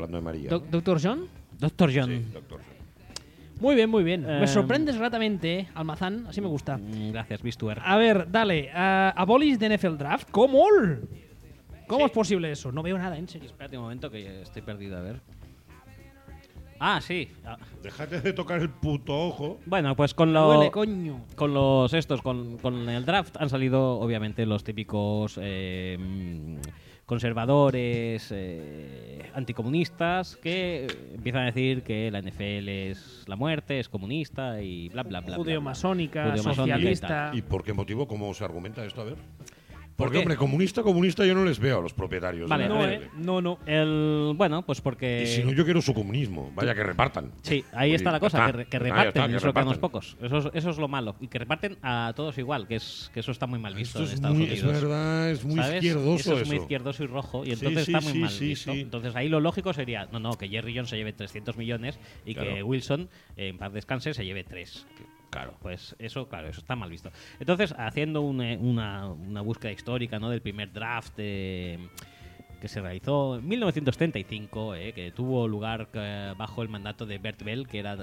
no hay María.
¿Doctor John?
Doctor John.
Sí, doctor.
Muy bien, muy bien. Me
Em,
sorprendes gratamente, Almazán. Así me gusta.
Gracias, Bistuer.
A ver, dale. Abolis de NFL Draft. ¿Cómo? ¿Cómo es posible eso? No veo nada, en serio.
Espérate un momento que estoy perdido, a ver. Ah, sí.
Déjate de tocar el puto ojo.
Bueno, pues con
Huele, coño.
con los estos, con el draft han salido obviamente los típicos conservadores, anticomunistas, que empiezan a decir que la NFL es la muerte, es comunista y bla, bla, bla.
Judeo-masónica,
Judeo-masónica y
socialista.
¿Y por qué motivo? ¿Cómo se argumenta esto? A ver.
¿Por
Porque,
qué?
hombre, comunista yo no les veo a los propietarios.
Vale,
de la
No,
NFL.
no.
Bueno, pues porque...
Y si no, yo quiero su comunismo. Vaya, que repartan.
Sí, ahí
Oye,
está la
ya
cosa,
está.
que
Ya
reparten,
está, que
eso que a unos
repartan.
pocos. Eso es lo malo. Y que reparten a todos igual, que eso está muy mal visto
Esto
en
es
Estados
muy,
Unidos.
es verdad, es muy
¿Sabes?
izquierdoso
Eso
eso.
es muy izquierdoso y rojo, y
Sí,
entonces
sí,
está muy
sí,
mal
sí,
visto.
sí.
Entonces ahí lo lógico sería, no, que Jerry Jones se lleve 300 millones y que
Claro.
Wilson, en paz descanse, se lleve 3.
Claro.
Pues eso, claro, eso está mal visto. Entonces, haciendo una búsqueda histórica, ¿no?, del primer draft que se realizó en 1935, que tuvo lugar bajo el mandato de Bert Bell, que era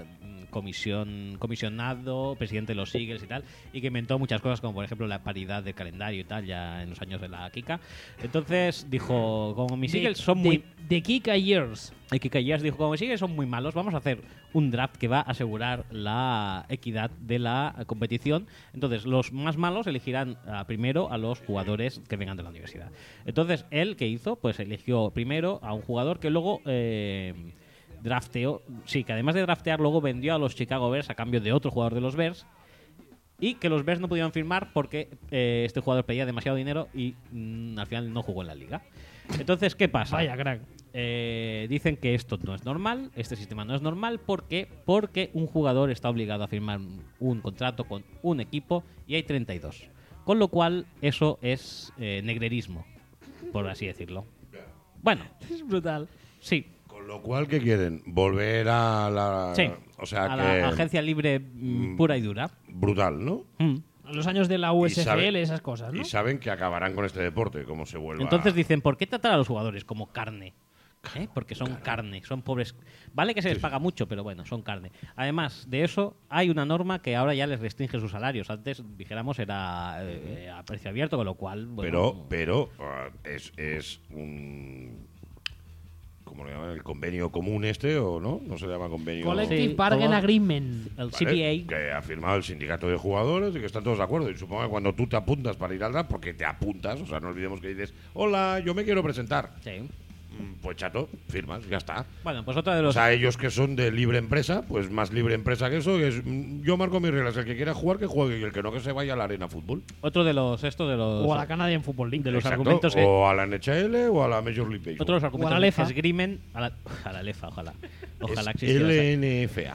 comisionado, presidente de los Eagles y tal, y que inventó muchas cosas, como por ejemplo la paridad de calendario y tal, ya en los años de la Kika. Entonces dijo, como mis Eagles son muy...
De Kika Years.
Y Kika Years dijo, como mis Eagles son muy malos, vamos a hacer un draft que va a asegurar la equidad de la competición. Entonces, los más malos elegirán primero a los jugadores que vengan de la universidad. Entonces, él, ¿qué hizo? Pues eligió primero a un jugador que luego drafteó. Sí, que además de draftear, luego vendió a los Chicago Bears a cambio de otro jugador de los Bears. Y que los Bears no pudieron firmar porque este jugador pedía demasiado dinero y al final no jugó en la liga. Entonces, ¿qué pasa?
Vaya, crack.
Dicen que esto no es normal, este sistema no es normal, porque un jugador está obligado a firmar un contrato con un equipo y hay 32. Con lo cual, eso es negrerismo, por así decirlo. Bueno,
Es brutal.
sí.
Con lo cual, ¿qué quieren? Volver a la...
Sí,
O sea,
a
que...
la agencia libre pura y dura.
Brutal, ¿no?
Los años de la USFL, esas cosas, ¿no?
Y saben que acabarán con este deporte, como se vuelva...
Entonces dicen, ¿por qué tratar a los jugadores como carne? Porque son carne, son pobres. Vale que se les paga mucho, pero bueno, son carne. Además de eso, hay una norma que ahora ya les restringe sus salarios. Antes, dijéramos, era a precio abierto, con lo cual... Bueno,
Pero es un... ¿Cómo lo llaman? ¿El convenio común este o no? ¿No se llama convenio?
Collective
Sí,
Bargain
todo-
Agreement.
el
¿Vale?
CPA...
Que ha firmado el sindicato de jugadores y que están todos de acuerdo. Y supongo que cuando tú te apuntas para ir al draft, porque te apuntas, o sea, no olvidemos que dices, hola, yo me quiero presentar.
Sí.
Pues chato, firmas, ya está.
Bueno, pues otra de
O
los...
sea, ellos que son de libre empresa, pues más libre empresa que eso, que es yo marco mis reglas, el que quiera jugar que juegue y el que no que se vaya a la arena fútbol.
Otro de los... Esto de los...
O a la Canadian Football League.
de los
Exacto,
argumentos que...
o a la NHL o a la Major League Baseball.
Otro de los
O a
argumentos
la
que
LEFA.
esgrimen... A la LEFA, ojalá. Ojalá
Es
existiera.
LNFA.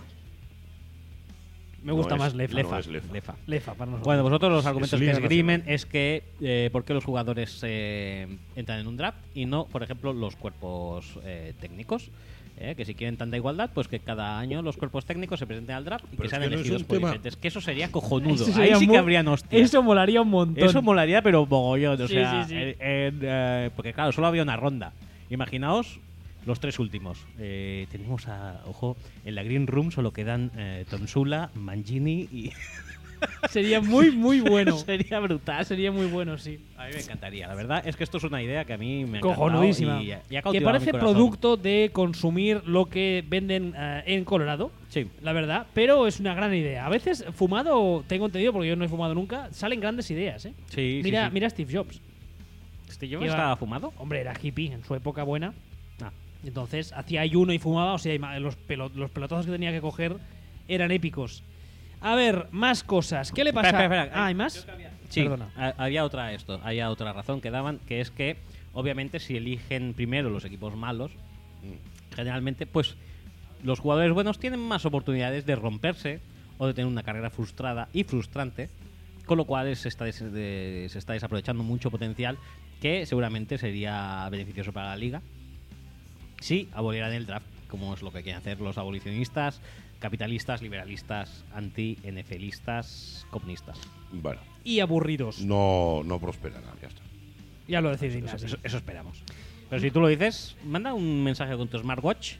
Me gusta
No
más
es-
Lefa.
no es Lefa.
LEFA.
Lefa, para nosotros.
Bueno, pues otro de los argumentos que
Liga
esgrimen
Nacional.
es que por qué los jugadores entran en un draft y no, por ejemplo, los cuerpos técnicos. Que si quieren tanta igualdad, pues que cada año los cuerpos técnicos se presenten al draft y
Pero
que
es
sean
que no es
elegidos
un
por
tema-
diferentes. Que eso sería cojonudo.
Eso
Ahí
sería
sí
muy-
que habrían hostias.
Eso molaría un montón.
Eso molaría, pero mogollón. O
Sí,
sea,
sí, sí.
porque claro, solo había una ronda. Imaginaos los tres últimos. Tenemos ojo, en la Green Room solo quedan Tom Sula, Mangini y...
Sería muy, muy bueno.
Sería brutal.
Sería muy bueno, sí.
A mí me encantaría. La verdad es que esto es una idea que a mí me ha encantado
Cojonudísima.
y ha
Que
cautivado
parece
mi corazón.
producto de consumir lo que venden en Colorado.
Sí.
La verdad, pero es una gran idea. A veces, fumado, tengo entendido, porque yo no he fumado nunca, salen grandes ideas, ¿eh?
Sí,
Mira,
sí, sí.
mira a Steve Jobs.
¿Este yo
Iba-
estaba fumado?
Hombre, era hippie en su época buena.
Ah.
Entonces, hacía ayuno y fumaba, o sea, los pelotazos que tenía que coger eran épicos. A ver, más cosas. ¿Qué le pasa?
Espera.
Ah, ¿hay más?
Sí,
Perdona.
había otra razón que daban, que es que obviamente si eligen primero los equipos malos, generalmente pues los jugadores buenos tienen más oportunidades de romperse o de tener una carrera frustrada y frustrante, con lo cual se está desaprovechando mucho potencial que seguramente sería beneficioso para la liga si abolieran el draft, como es lo que quieren hacer los abolicionistas, capitalistas, liberalistas, anti-NFListas, comunistas.
Bueno,
Y aburridos.
no prosperará, ya está.
Ya lo decidís.
Eso esperamos. Pero si tú lo dices, manda un mensaje con tu smartwatch.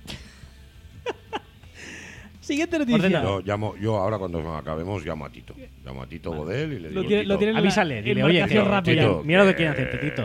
Siguiente noticia.
Ordena.
Yo ahora cuando acabemos llamo a Tito. Llamo a Tito Godel y le digo,
Lo
Tito,
tiene en la-
Avísale,
en
dile, oye,
marcación
que-
rápida.
Tito,
mira lo que quieren hacerte, Tito.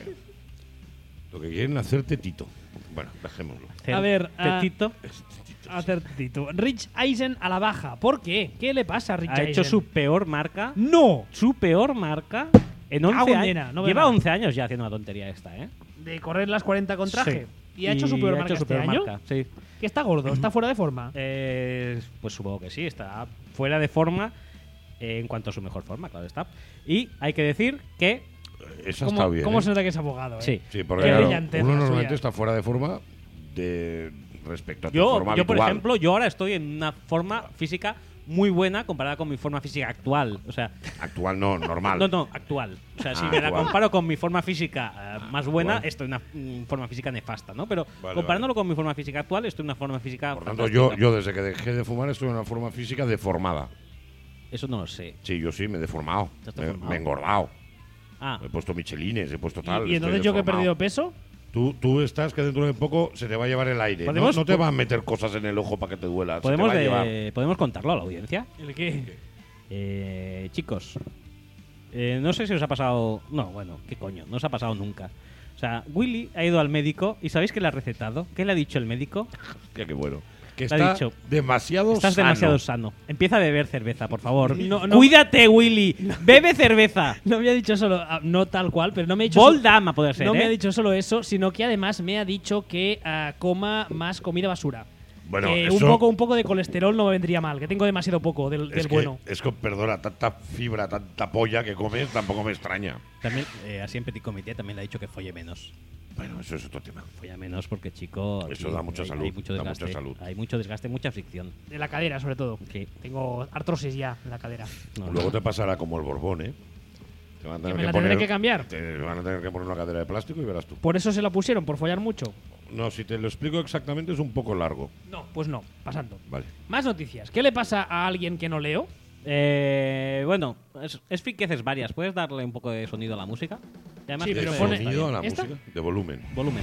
Lo que quieren hacerte Tito. Bueno, dejémoslo.
A ver,
Tito
hacer Tito. Rich Eisen a la baja. ¿Por qué? ¿Qué le pasa a Rich
ha
Eisen?
hecho su peor marca.
¡No!
Su peor marca en 11
Cago en
años.
nena, no veo
Lleva
nada.
11 años ya haciendo una tontería esta, ¿eh?
De correr las 40 con traje.
Sí.
¿Y ha hecho su peor
ha
marca
hecho su
este
peor
año?
marca, sí.
¿Que está gordo? ¿Está fuera de forma?
Pues supongo que sí, está fuera de forma en cuanto a su mejor forma, claro está. Y hay que decir que
Esa está bien.
¿Cómo
¿eh?
se nota que es abogado?
sí.
Sí, porque
Qué
claro,
brillantez
uno
la
normalmente
suya.
está fuera de forma respecto a tu
Yo,
forma
por
habitual.
ejemplo, yo ahora estoy en una forma física muy buena comparada con mi forma física actual. O sea,
Actual no, normal.
no, actual. O sea, si
Ah,
me la
actual.
comparo con mi forma física más buena,
Actual.
estoy en una forma física nefasta, ¿no? Pero
Vale,
comparándolo con mi forma física actual, estoy en una forma física
Por tanto,
fantástica.
yo desde que dejé de fumar estoy en una forma física deformada.
Eso no lo sé.
Sí, yo sí, me he deformado.
¿Te has
Me
deformado?
he engordado.
Ah,
He puesto michelines, he puesto tal.
¿Y
estoy
entonces yo que he
deformado.
perdido peso?
Tú estás que dentro de poco se te va a llevar el aire.
¿Podemos-
No te van a meter cosas en el ojo para que te duela. Se te va a llevar.
¿podemos contarlo a la audiencia?
¿El qué?
Chicos, no sé si os ha pasado. No, bueno, qué coño, no os ha pasado nunca. O sea, Willy ha ido al médico y ¿sabéis qué le ha recetado? ¿Qué le ha dicho el médico?
Hostia, qué bueno. Que
Te ha
está
dicho,
demasiado
Estás
sano.
demasiado sano. Empieza a beber cerveza, por favor.
No, no.
Cuídate, Willy. Bebe cerveza.
No me ha dicho solo, no tal cual, pero no me ha dicho
Bol Dama puede ser,
no me
¿eh?
ha dicho solo eso, sino que además me ha dicho que coma más comida basura.
Bueno,
que
eso-
un poco de colesterol no me vendría mal, que tengo demasiado poco del
Es que,
bueno.
es que, perdona, tanta fibra, tanta polla que comes tampoco me extraña.
También, así en Petit Comité también le ha dicho que folle menos.
Bueno, eso es otro tema.
Folla menos porque, chico.
Eso
aquí
da mucha salud,
Hay mucho
da
desgaste.
mucha salud.
Hay mucho desgaste, mucha fricción.
De la cadera, sobre todo.
Sí.
Tengo artrosis ya en la cadera.
No,
Luego
no.
te pasará como el Borbón, ¿eh? Te van a
¿Que
tener
me la tendré que cambiar?
Te van a tener que poner una cadera de plástico y verás tú.
Por eso se la pusieron, por follar mucho.
No, si te lo explico exactamente es un poco largo.
No, pues no, pasando.
Vale.
Más noticias. ¿Qué le pasa a alguien que no leo?
Bueno, es friqueces varias. ¿Puedes darle un poco de sonido a la música? Y además
Sí,
que
pero
De
eso
pone-
está
sonido a
bien.
la
¿Esta?
música, de volumen.
Volumen.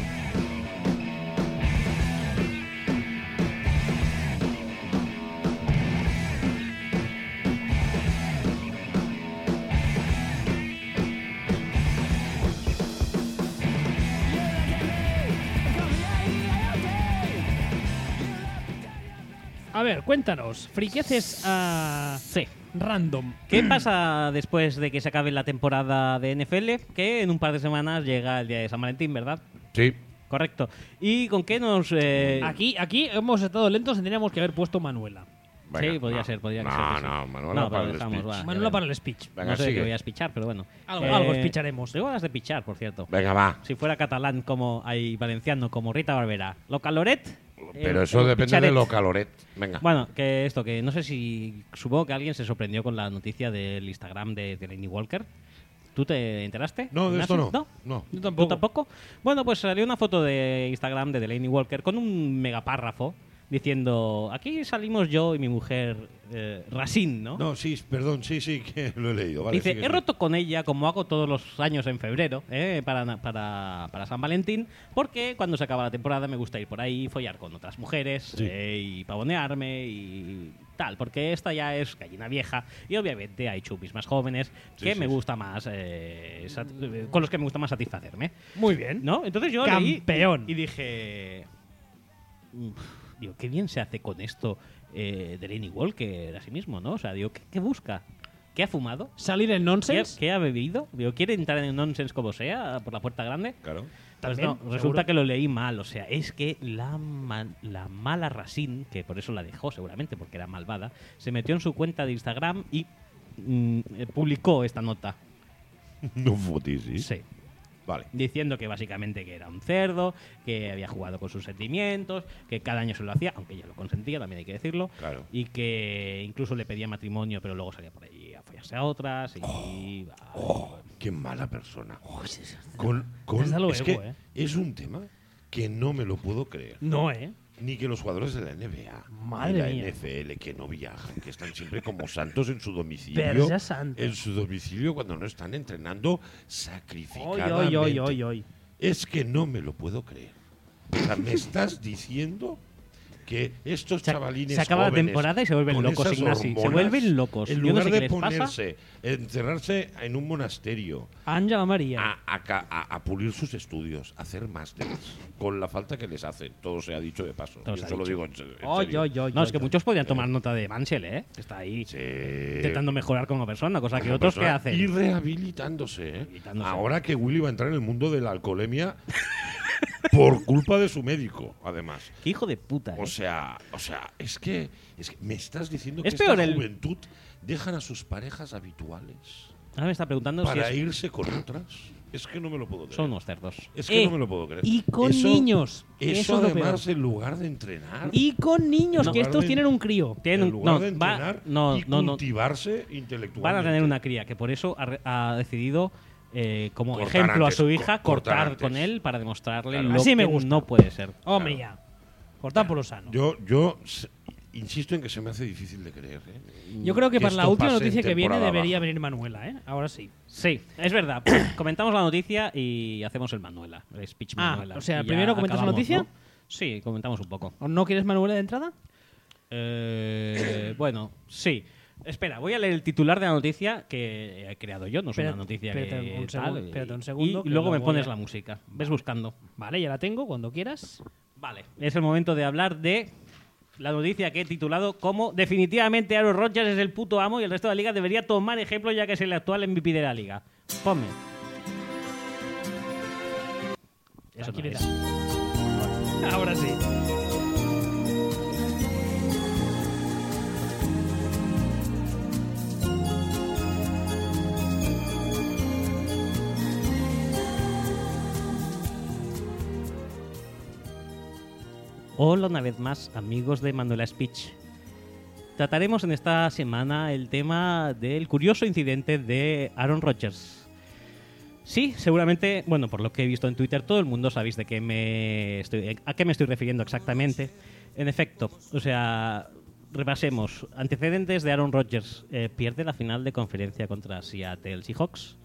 A ver, cuéntanos. Friqueces
Sí.
random.
¿Qué pasa después de que se acabe la temporada de NFL? Que en un par de semanas llega el día de San Valentín, ¿verdad?
Sí.
Correcto. ¿Y con qué nos...?
Aquí hemos estado lentos, tendríamos que haber puesto Manuela.
Venga,
Sí, podría
no.
ser, podría
no,
ser que sí.
No, Manuela
No,
para
pero
el
dejamos,
speech.
va. Ya
Manuela
ves.
para el speech.
Venga,
no sé de
sigue.
qué voy a espichar, pero bueno.
Algo espicharemos.
Tengo ganas de pichar, por cierto.
Venga, va.
Si fuera catalán como hay valenciano como Rita Barbera, lo caloret.
Pero eso depende
picharet.
de lo caloret. Venga.
Bueno, que esto, que no sé si. Supongo que alguien se sorprendió con la noticia del Instagram de Delaney Walker. ¿Tú te enteraste?
No, de esto
Ignacio?
no. No.
Yo
¿Tú
tampoco.
tampoco? Bueno, pues salió una foto de Instagram de Delaney Walker con un megapárrafo diciendo: aquí salimos yo y mi mujer Racine, ¿no?
No, sí, perdón, sí, que lo he leído. Vale,
Dice,
sigue,
he
sigue.
roto con ella como hago todos los años en febrero para San Valentín, porque cuando se acaba la temporada me gusta ir por ahí, follar con otras mujeres
Sí.
y pavonearme y tal, porque esta ya es gallina vieja y obviamente hay chupis más jóvenes
Sí,
que
sí,
me
sí.
gusta más, con los que me gusta más satisfacerme.
Muy bien.
¿No? Entonces yo
Campeón.
leí y dije... Digo, qué bien se hace con esto Delaney Walker a sí mismo, ¿no? O sea, digo, ¿qué busca? ¿Qué ha fumado?
Salir en nonsense.
¿Qué ha bebido? Digo, ¿quiere entrar en el nonsense como sea, por la puerta grande?
Claro.
Pues
También,
no,
seguro.
resulta que lo leí mal. O sea, es que la mala Racine, que por eso la dejó seguramente, porque era malvada, se metió en su cuenta de Instagram y publicó esta nota.
No fotis, ¿sí?
Sí.
Vale.
Diciendo que básicamente que era un cerdo, que había jugado con sus sentimientos, que cada año se lo hacía, aunque ella lo consentía, también hay que decirlo,
Claro.
y que incluso le pedía matrimonio, pero luego salía por ahí a follarse a otras y...
Oh, qué mala persona. Con,
Desde luego,
es que
¿eh?
es un tema que no me lo puedo creer.
No, ¿eh?
Ni que los jugadores de la NBA,
Madre
ni la
mía.
NFL, que no viajan, que están siempre como santos en su domicilio.
Verja santa.
En su domicilio cuando no están entrenando
Oy,
sacrificadamente.
oy, oy, oy, oy.
Es que no me lo puedo creer. O sea, me estás diciendo que estos chavalines
se acaba la
jóvenes,
temporada y se vuelven
con
locos,
esas
Ignasi. Se
hormonas,
vuelven locos.
En
Yo no
lugar
sé qué
de
les pasa.
ponerse, encerrarse en un monasterio,
Ángela María.
a pulir sus estudios, a hacer másteres, con la falta que les hacen. Todo se ha dicho de paso.
Todo
Yo
se ha
eso lo
dicho.
digo en serio.
No, es que muchos podrían tomar nota de Mansell, ¿eh? Que está ahí
Sí.
intentando mejorar como persona, cosa que
Como
otros que
persona,
hacen.
Y rehabilitándose, ¿eh?
Rehabilitándose.
Ahora que Willy va a entrar en el mundo de la alcoholemia por culpa de su médico, además.
Qué hijo de puta, ¿eh?
O sea, es que me estás diciendo
Es
que
peor
esta
el-
juventud dejan a sus parejas habituales
Ahora me está preguntando si
para
es-
irse con otras. Es que no me lo puedo creer.
son unos cerdos.
Es que no me lo puedo creer.
Y con niños.
Eso
Eso es lo
además, en lugar de entrenar.
Y con niños,
No.
que estos tienen un crío.
Tienen
en
un-
lugar
no,
de
va-
entrenar
no,
y
no, no.
cultivarse intelectualmente.
Van a tener una cría, que por eso ha decidido, como
Cortar
ejemplo
antes,
a su hija,
cortar
cortar
antes.
con él para demostrarle
Claro.
lo
Así
que
me gusta.
no puede ser.
Hombre, ya. Cortar por lo sano.
Insisto en que se me hace difícil de creer.
Yo creo que para la
esto
última
pase en
noticia que viene
temporada
debería
baja.
venir Manuela, ¿eh? Ahora sí.
Sí, es verdad. Comentamos la noticia y hacemos el Manuela, el speech
Ah,
Manuela.
o sea,
Y ya
primero comentas la
acabamos,
noticia.
¿no? Sí, comentamos un poco.
¿O no quieres Manuela de entrada?
Bueno, sí. Espera, voy a leer el titular de la noticia que he creado yo, no es una
Espérate,
noticia
espérate
que
un
tal,
segundo, espérate un segundo,
y
que
luego
lo
me
voy
pones
a-
la música. Ves buscando.
Vale, ya la tengo, cuando quieras.
Vale, es el momento de hablar de la noticia que he titulado como definitivamente Aaron Rodgers es el puto amo y el resto de la liga debería tomar ejemplo ya que es el actual MVP de la liga. Ponme. Eso no
Tranquilidad.
es.
Ahora sí.
Hola una vez más, amigos de Manuela Speech. Trataremos en esta semana el tema del curioso incidente de Aaron Rodgers. Sí, seguramente, bueno, por lo que he visto en Twitter, todo el mundo sabéis a qué me estoy refiriendo exactamente. En efecto, o sea, repasemos. Antecedentes de Aaron Rodgers. Pierde la final de conferencia contra Seattle Seahawks.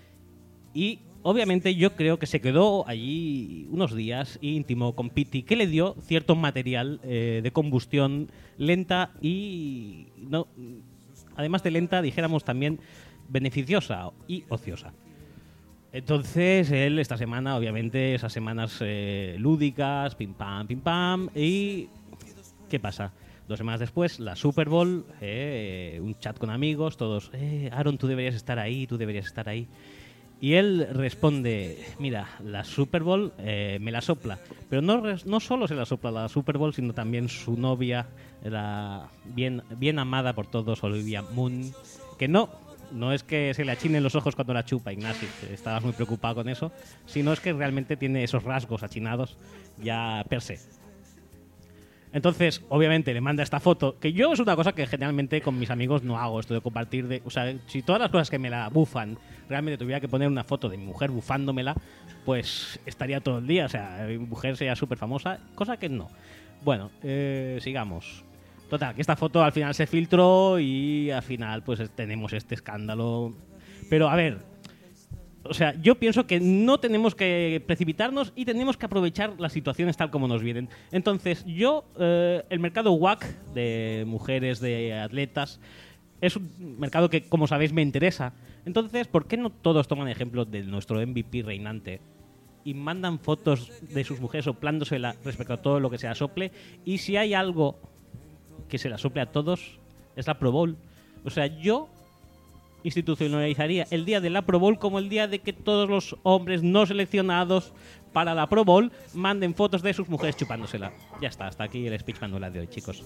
Y obviamente yo creo que se quedó allí unos días y intimó con Pity, que le dio cierto material de combustión lenta y, no, además de lenta, dijéramos también beneficiosa y ociosa. Entonces él esta semana, obviamente, esas semanas lúdicas, pim pam, y ¿qué pasa? 2 semanas después, la Super Bowl, un chat con amigos, todos, Aaron, tú deberías estar ahí, tú deberías estar ahí. Y él responde, mira, la Super Bowl me la sopla. Pero no solo se la sopla la Super Bowl, sino también su novia, la bien amada por todos, Olivia Munn, que no es que se le achinen los ojos cuando la chupa, Ignasi, que estabas muy preocupado con eso, sino es que realmente tiene esos rasgos achinados ya per se. Entonces, obviamente, le manda esta foto, que yo es una cosa que generalmente con mis amigos no hago, esto de compartir. O sea, si todas las cosas que me la bufan, realmente tuviera que poner una foto de mi mujer bufándomela, pues estaría todo el día. O sea, mi mujer sería súper famosa, cosa que no. Bueno, sigamos. Total, que esta foto al final se filtró y al final pues tenemos este escándalo. Pero a ver, o sea, yo pienso que no tenemos que precipitarnos y tenemos que aprovechar las situaciones tal como nos vienen. Entonces, el mercado WAC de mujeres, de atletas, es un mercado que, como sabéis, me interesa. Entonces, ¿por qué no todos toman ejemplo de nuestro MVP reinante y mandan fotos de sus mujeres soplándosela respecto a todo lo que se asople? Y si hay algo que se la sople a todos, es la Pro Bowl. O sea, yo institucionalizaría el día de la Pro Bowl como el día de que todos los hombres no seleccionados para la Pro Bowl manden fotos de sus mujeres chupándosela. Ya está, hasta aquí el speech Manuela de hoy, chicos.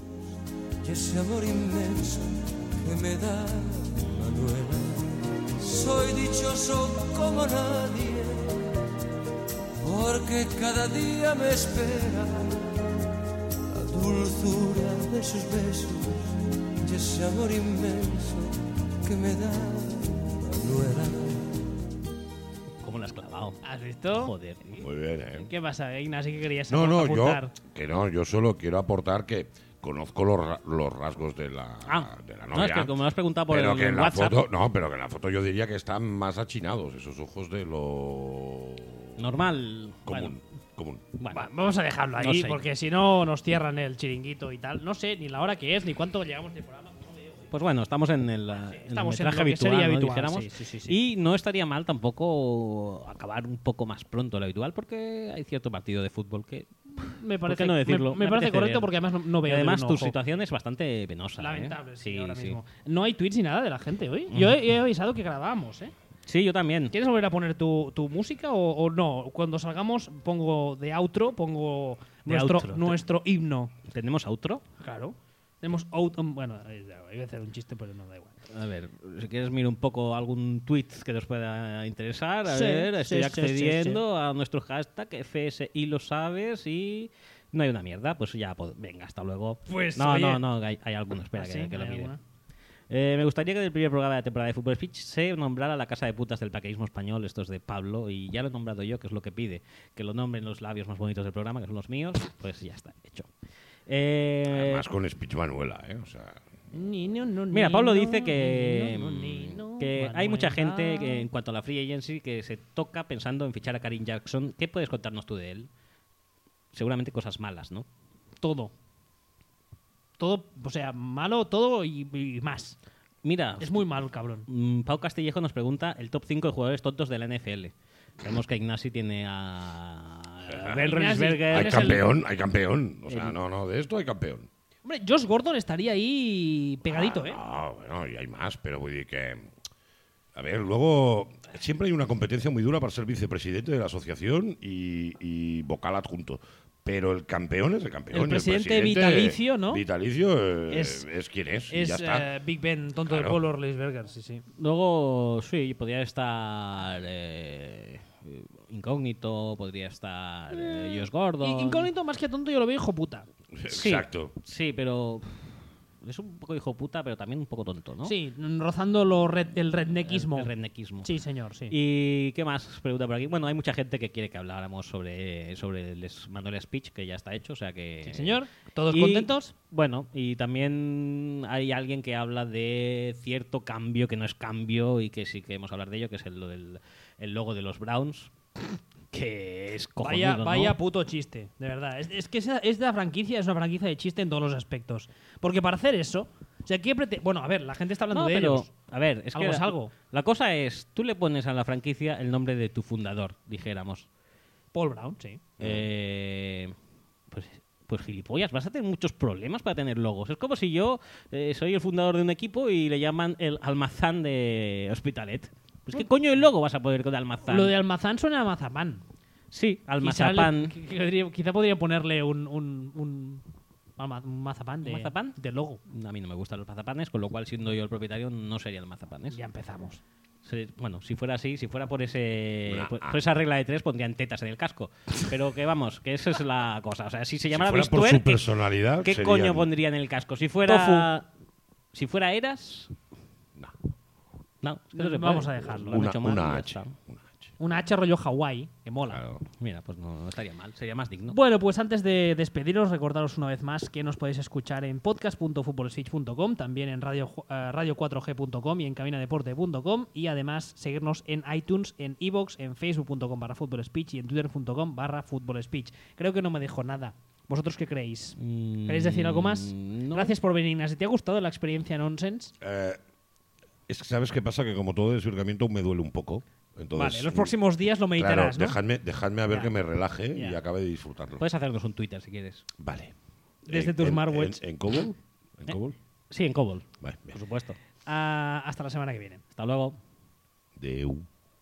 Y ese amor inmenso que me da Manuela. Soy dichoso como nadie, porque cada día me espera la dulzura de sus besos y ese amor inmenso que me da Manuela.
¿Cómo la has clavado?
¿Has visto?
Joder.
Muy bien, ¿eh?
¿Qué pasa, Ignacio? ¿Qué querías
No,
apuntar?
yo solo quiero aportar que conozco los rasgos de la novia.
No, es que como me has preguntado por
pero
el
que en la
WhatsApp.
foto, no, pero que en la foto yo diría que están más achinados esos ojos de lo
Normal.
Común. Común.
Bueno,
Va, vamos a dejarlo ahí,
No sé.
porque si no nos cierran el chiringuito y tal. No sé ni la hora que es, ni cuánto llevamos de programa.
pues bueno, estamos en el
Estamos en
metraje
lo que
habitual,
sería
¿no?
habitual,
Dijéramos.
sí.
Y no estaría mal tampoco acabar un poco más pronto de lo habitual, porque hay cierto partido de fútbol que...
Me parece,
qué no decirlo?
me
Me
parece
apetece
correcto
ver.
porque además no
Y
veo. de
además
un
tu
ojo.
situación es bastante penosa.
Lamentable, sí, ahora
sí.
mismo. No hay tweets ni nada de la gente hoy. Yo he avisado que grabábamos, ¿eh?
Sí, yo también.
¿Quieres volver a poner tu música o no? Cuando salgamos pongo de outro, pongo
De outro.
nuestro himno.
¿Tenemos outro?
Claro. Tenemos bueno, iba a hacer un chiste, pero no da igual.
A ver, si quieres mira un poco algún tweet que nos pueda interesar. A
Sí,
ver, estoy
sí,
accediendo a nuestro hashtag FSI lo sabes y no hay una mierda. Pues ya, venga, hasta luego.
Pues,
no,
oye.
no, hay alguno, espera
¿Ah,
que,
sí?
que lo
¿Hay
mire.
alguna?
Me gustaría que del primer programa de la temporada de Fútbol Speech se nombrara la casa de putas del paqueísmo español, esto es de Pablo, y ya lo he nombrado yo, que es lo que pide, que lo nombren los labios más bonitos del programa, que son los míos, pues ya está, hecho.
Además con speech Manuela, ¿eh? O sea,
Mira, Pablo dice que hay mucha gente que, en cuanto a la Free Agency que se toca pensando en fichar a Karim Jackson. ¿Qué puedes contarnos tú de él? Seguramente cosas malas, ¿no?
Todo. Todo, o sea, malo todo y más.
Mira,
Es muy malo el cabrón.
Pau Castillejo nos pregunta el top 5 de jugadores tontos de la NFL. Sabemos que Ignasi tiene a Ben
Ignasi.
Roethlisberger.
hay
Eres el-
campeón, hay campeón. O sea, no, de esto hay campeón.
Hombre, Josh Gordon estaría ahí pegadito, ¿eh?
No, bueno, y hay más, pero voy a decir que... A ver, luego siempre hay una competencia muy dura para ser vicepresidente de la asociación y vocal adjunto. Pero el campeón es el campeón.
El presidente vitalicio, ¿no?
Vitalicio
Es-
es quien es. y
Es
ya está.
Big Ben, tonto de
Claro.
Paul Roethlisberger, sí.
Luego, sí, podría estar Incógnito, podría estar Josh Gordon.
Incógnito, más que tonto, yo lo veo hijo puta.
Sí,
Exacto.
Sí, pero es un poco hijo puta, pero también un poco tonto, ¿no?
Sí, rozando el redneckismo.
El redneckismo.
Sí, señor, sí.
¿Y qué más pregunta por aquí? Bueno, hay mucha gente que quiere que habláramos sobre el Manuel Speech, que ya está hecho, o sea que...
Sí, señor. ¿Todos
Y,
contentos?
Bueno, y también hay alguien que habla de cierto cambio que no es cambio y que sí que hemos hablar de ello, que es el logo de los Browns, que es cojonudo,
Vaya
¿no?
puto chiste, de verdad. Es que es de la franquicia, es una franquicia de chiste en todos los aspectos. Porque para hacer eso, o sea, bueno, a ver, la gente está hablando
No,
de
pero,
ellos.
a ver, es
Algo
que
es algo.
la cosa es, tú le pones a la franquicia el nombre de tu fundador, dijéramos.
Paul Brown, sí.
Pues gilipollas, vas a tener muchos problemas para tener logos. Es como si yo soy el fundador de un equipo y le llaman el Almazán de Hospitalet. Pues ¿qué coño el logo vas a poder con Almazán?
Lo de Almazán suena a mazapán.
Sí, Almazapán.
Quizá podría ponerle un mazapán de,
¿Un mazapán?
de logo.
A mí no me gustan los mazapanes, con lo cual siendo yo el propietario no serían mazapanes.
Ya empezamos.
Bueno, si fuera así, si fuera por por
Ah.
esa regla de 3 pondrían tetas en el casco. Pero que vamos, que esa es la cosa. O sea, si se llamara
fuera por
Bistuer,
su personalidad,
¿qué
serían-
coño pondría en el casco? Si fuera Eras,
No.
no, es que no se
Vamos
puede.
a dejarlo.
Lo han hecho mal y
Una
ya
H.
está.
Una H rollo Hawái, que mola.
Claro.
Mira, pues no estaría mal, sería más digno.
Bueno, pues antes de despediros, recordaros una vez más que nos podéis escuchar en podcast.futbolswitch.com, también en radio4g.com y en cabinadeporte.com, y además seguirnos en iTunes, en iVoox, en facebook.com/futbolspeech y en twitter.com/futbolspeech. Creo que no me dejo nada. ¿Vosotros qué creéis? ¿Queréis decir algo más?
No.
Gracias por venir, Ignasi. ¿Te ha gustado la experiencia Nonsense?
Es que ¿sabes qué pasa? Que como todo desvirgamiento me duele un poco. Entonces,
Vale, los próximos días lo meditarás,
claro,
¿no?
dejadme a ver
Ya.
que me relaje y
Ya.
acabe de disfrutarlo.
Puedes hacernos un Twitter si quieres.
Vale.
Desde tu smartwatch.
¿En Cobol? ¿En Cobol?
Sí, en Cobol,
Vale, bien.
por supuesto.
Hasta la semana que viene.
Hasta luego.
Deu.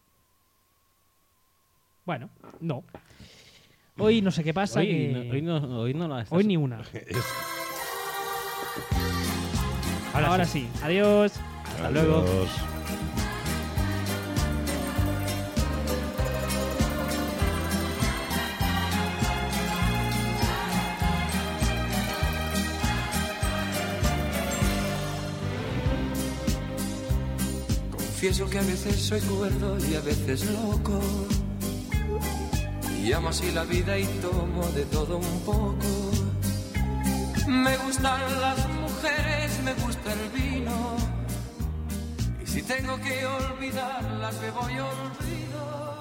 Bueno, no. Hoy no sé qué pasa.
Hoy no la estás-
Hoy ni una.
Es-
Ahora sí. Adiós.
Hasta luego.
Adiós.
Confieso que a veces soy cuerdo y a veces loco. Y amo así la vida y tomo de todo un poco. Me gustan las mujeres, me gusta el vino. Y si tengo que olvidarlas, me voy olvido.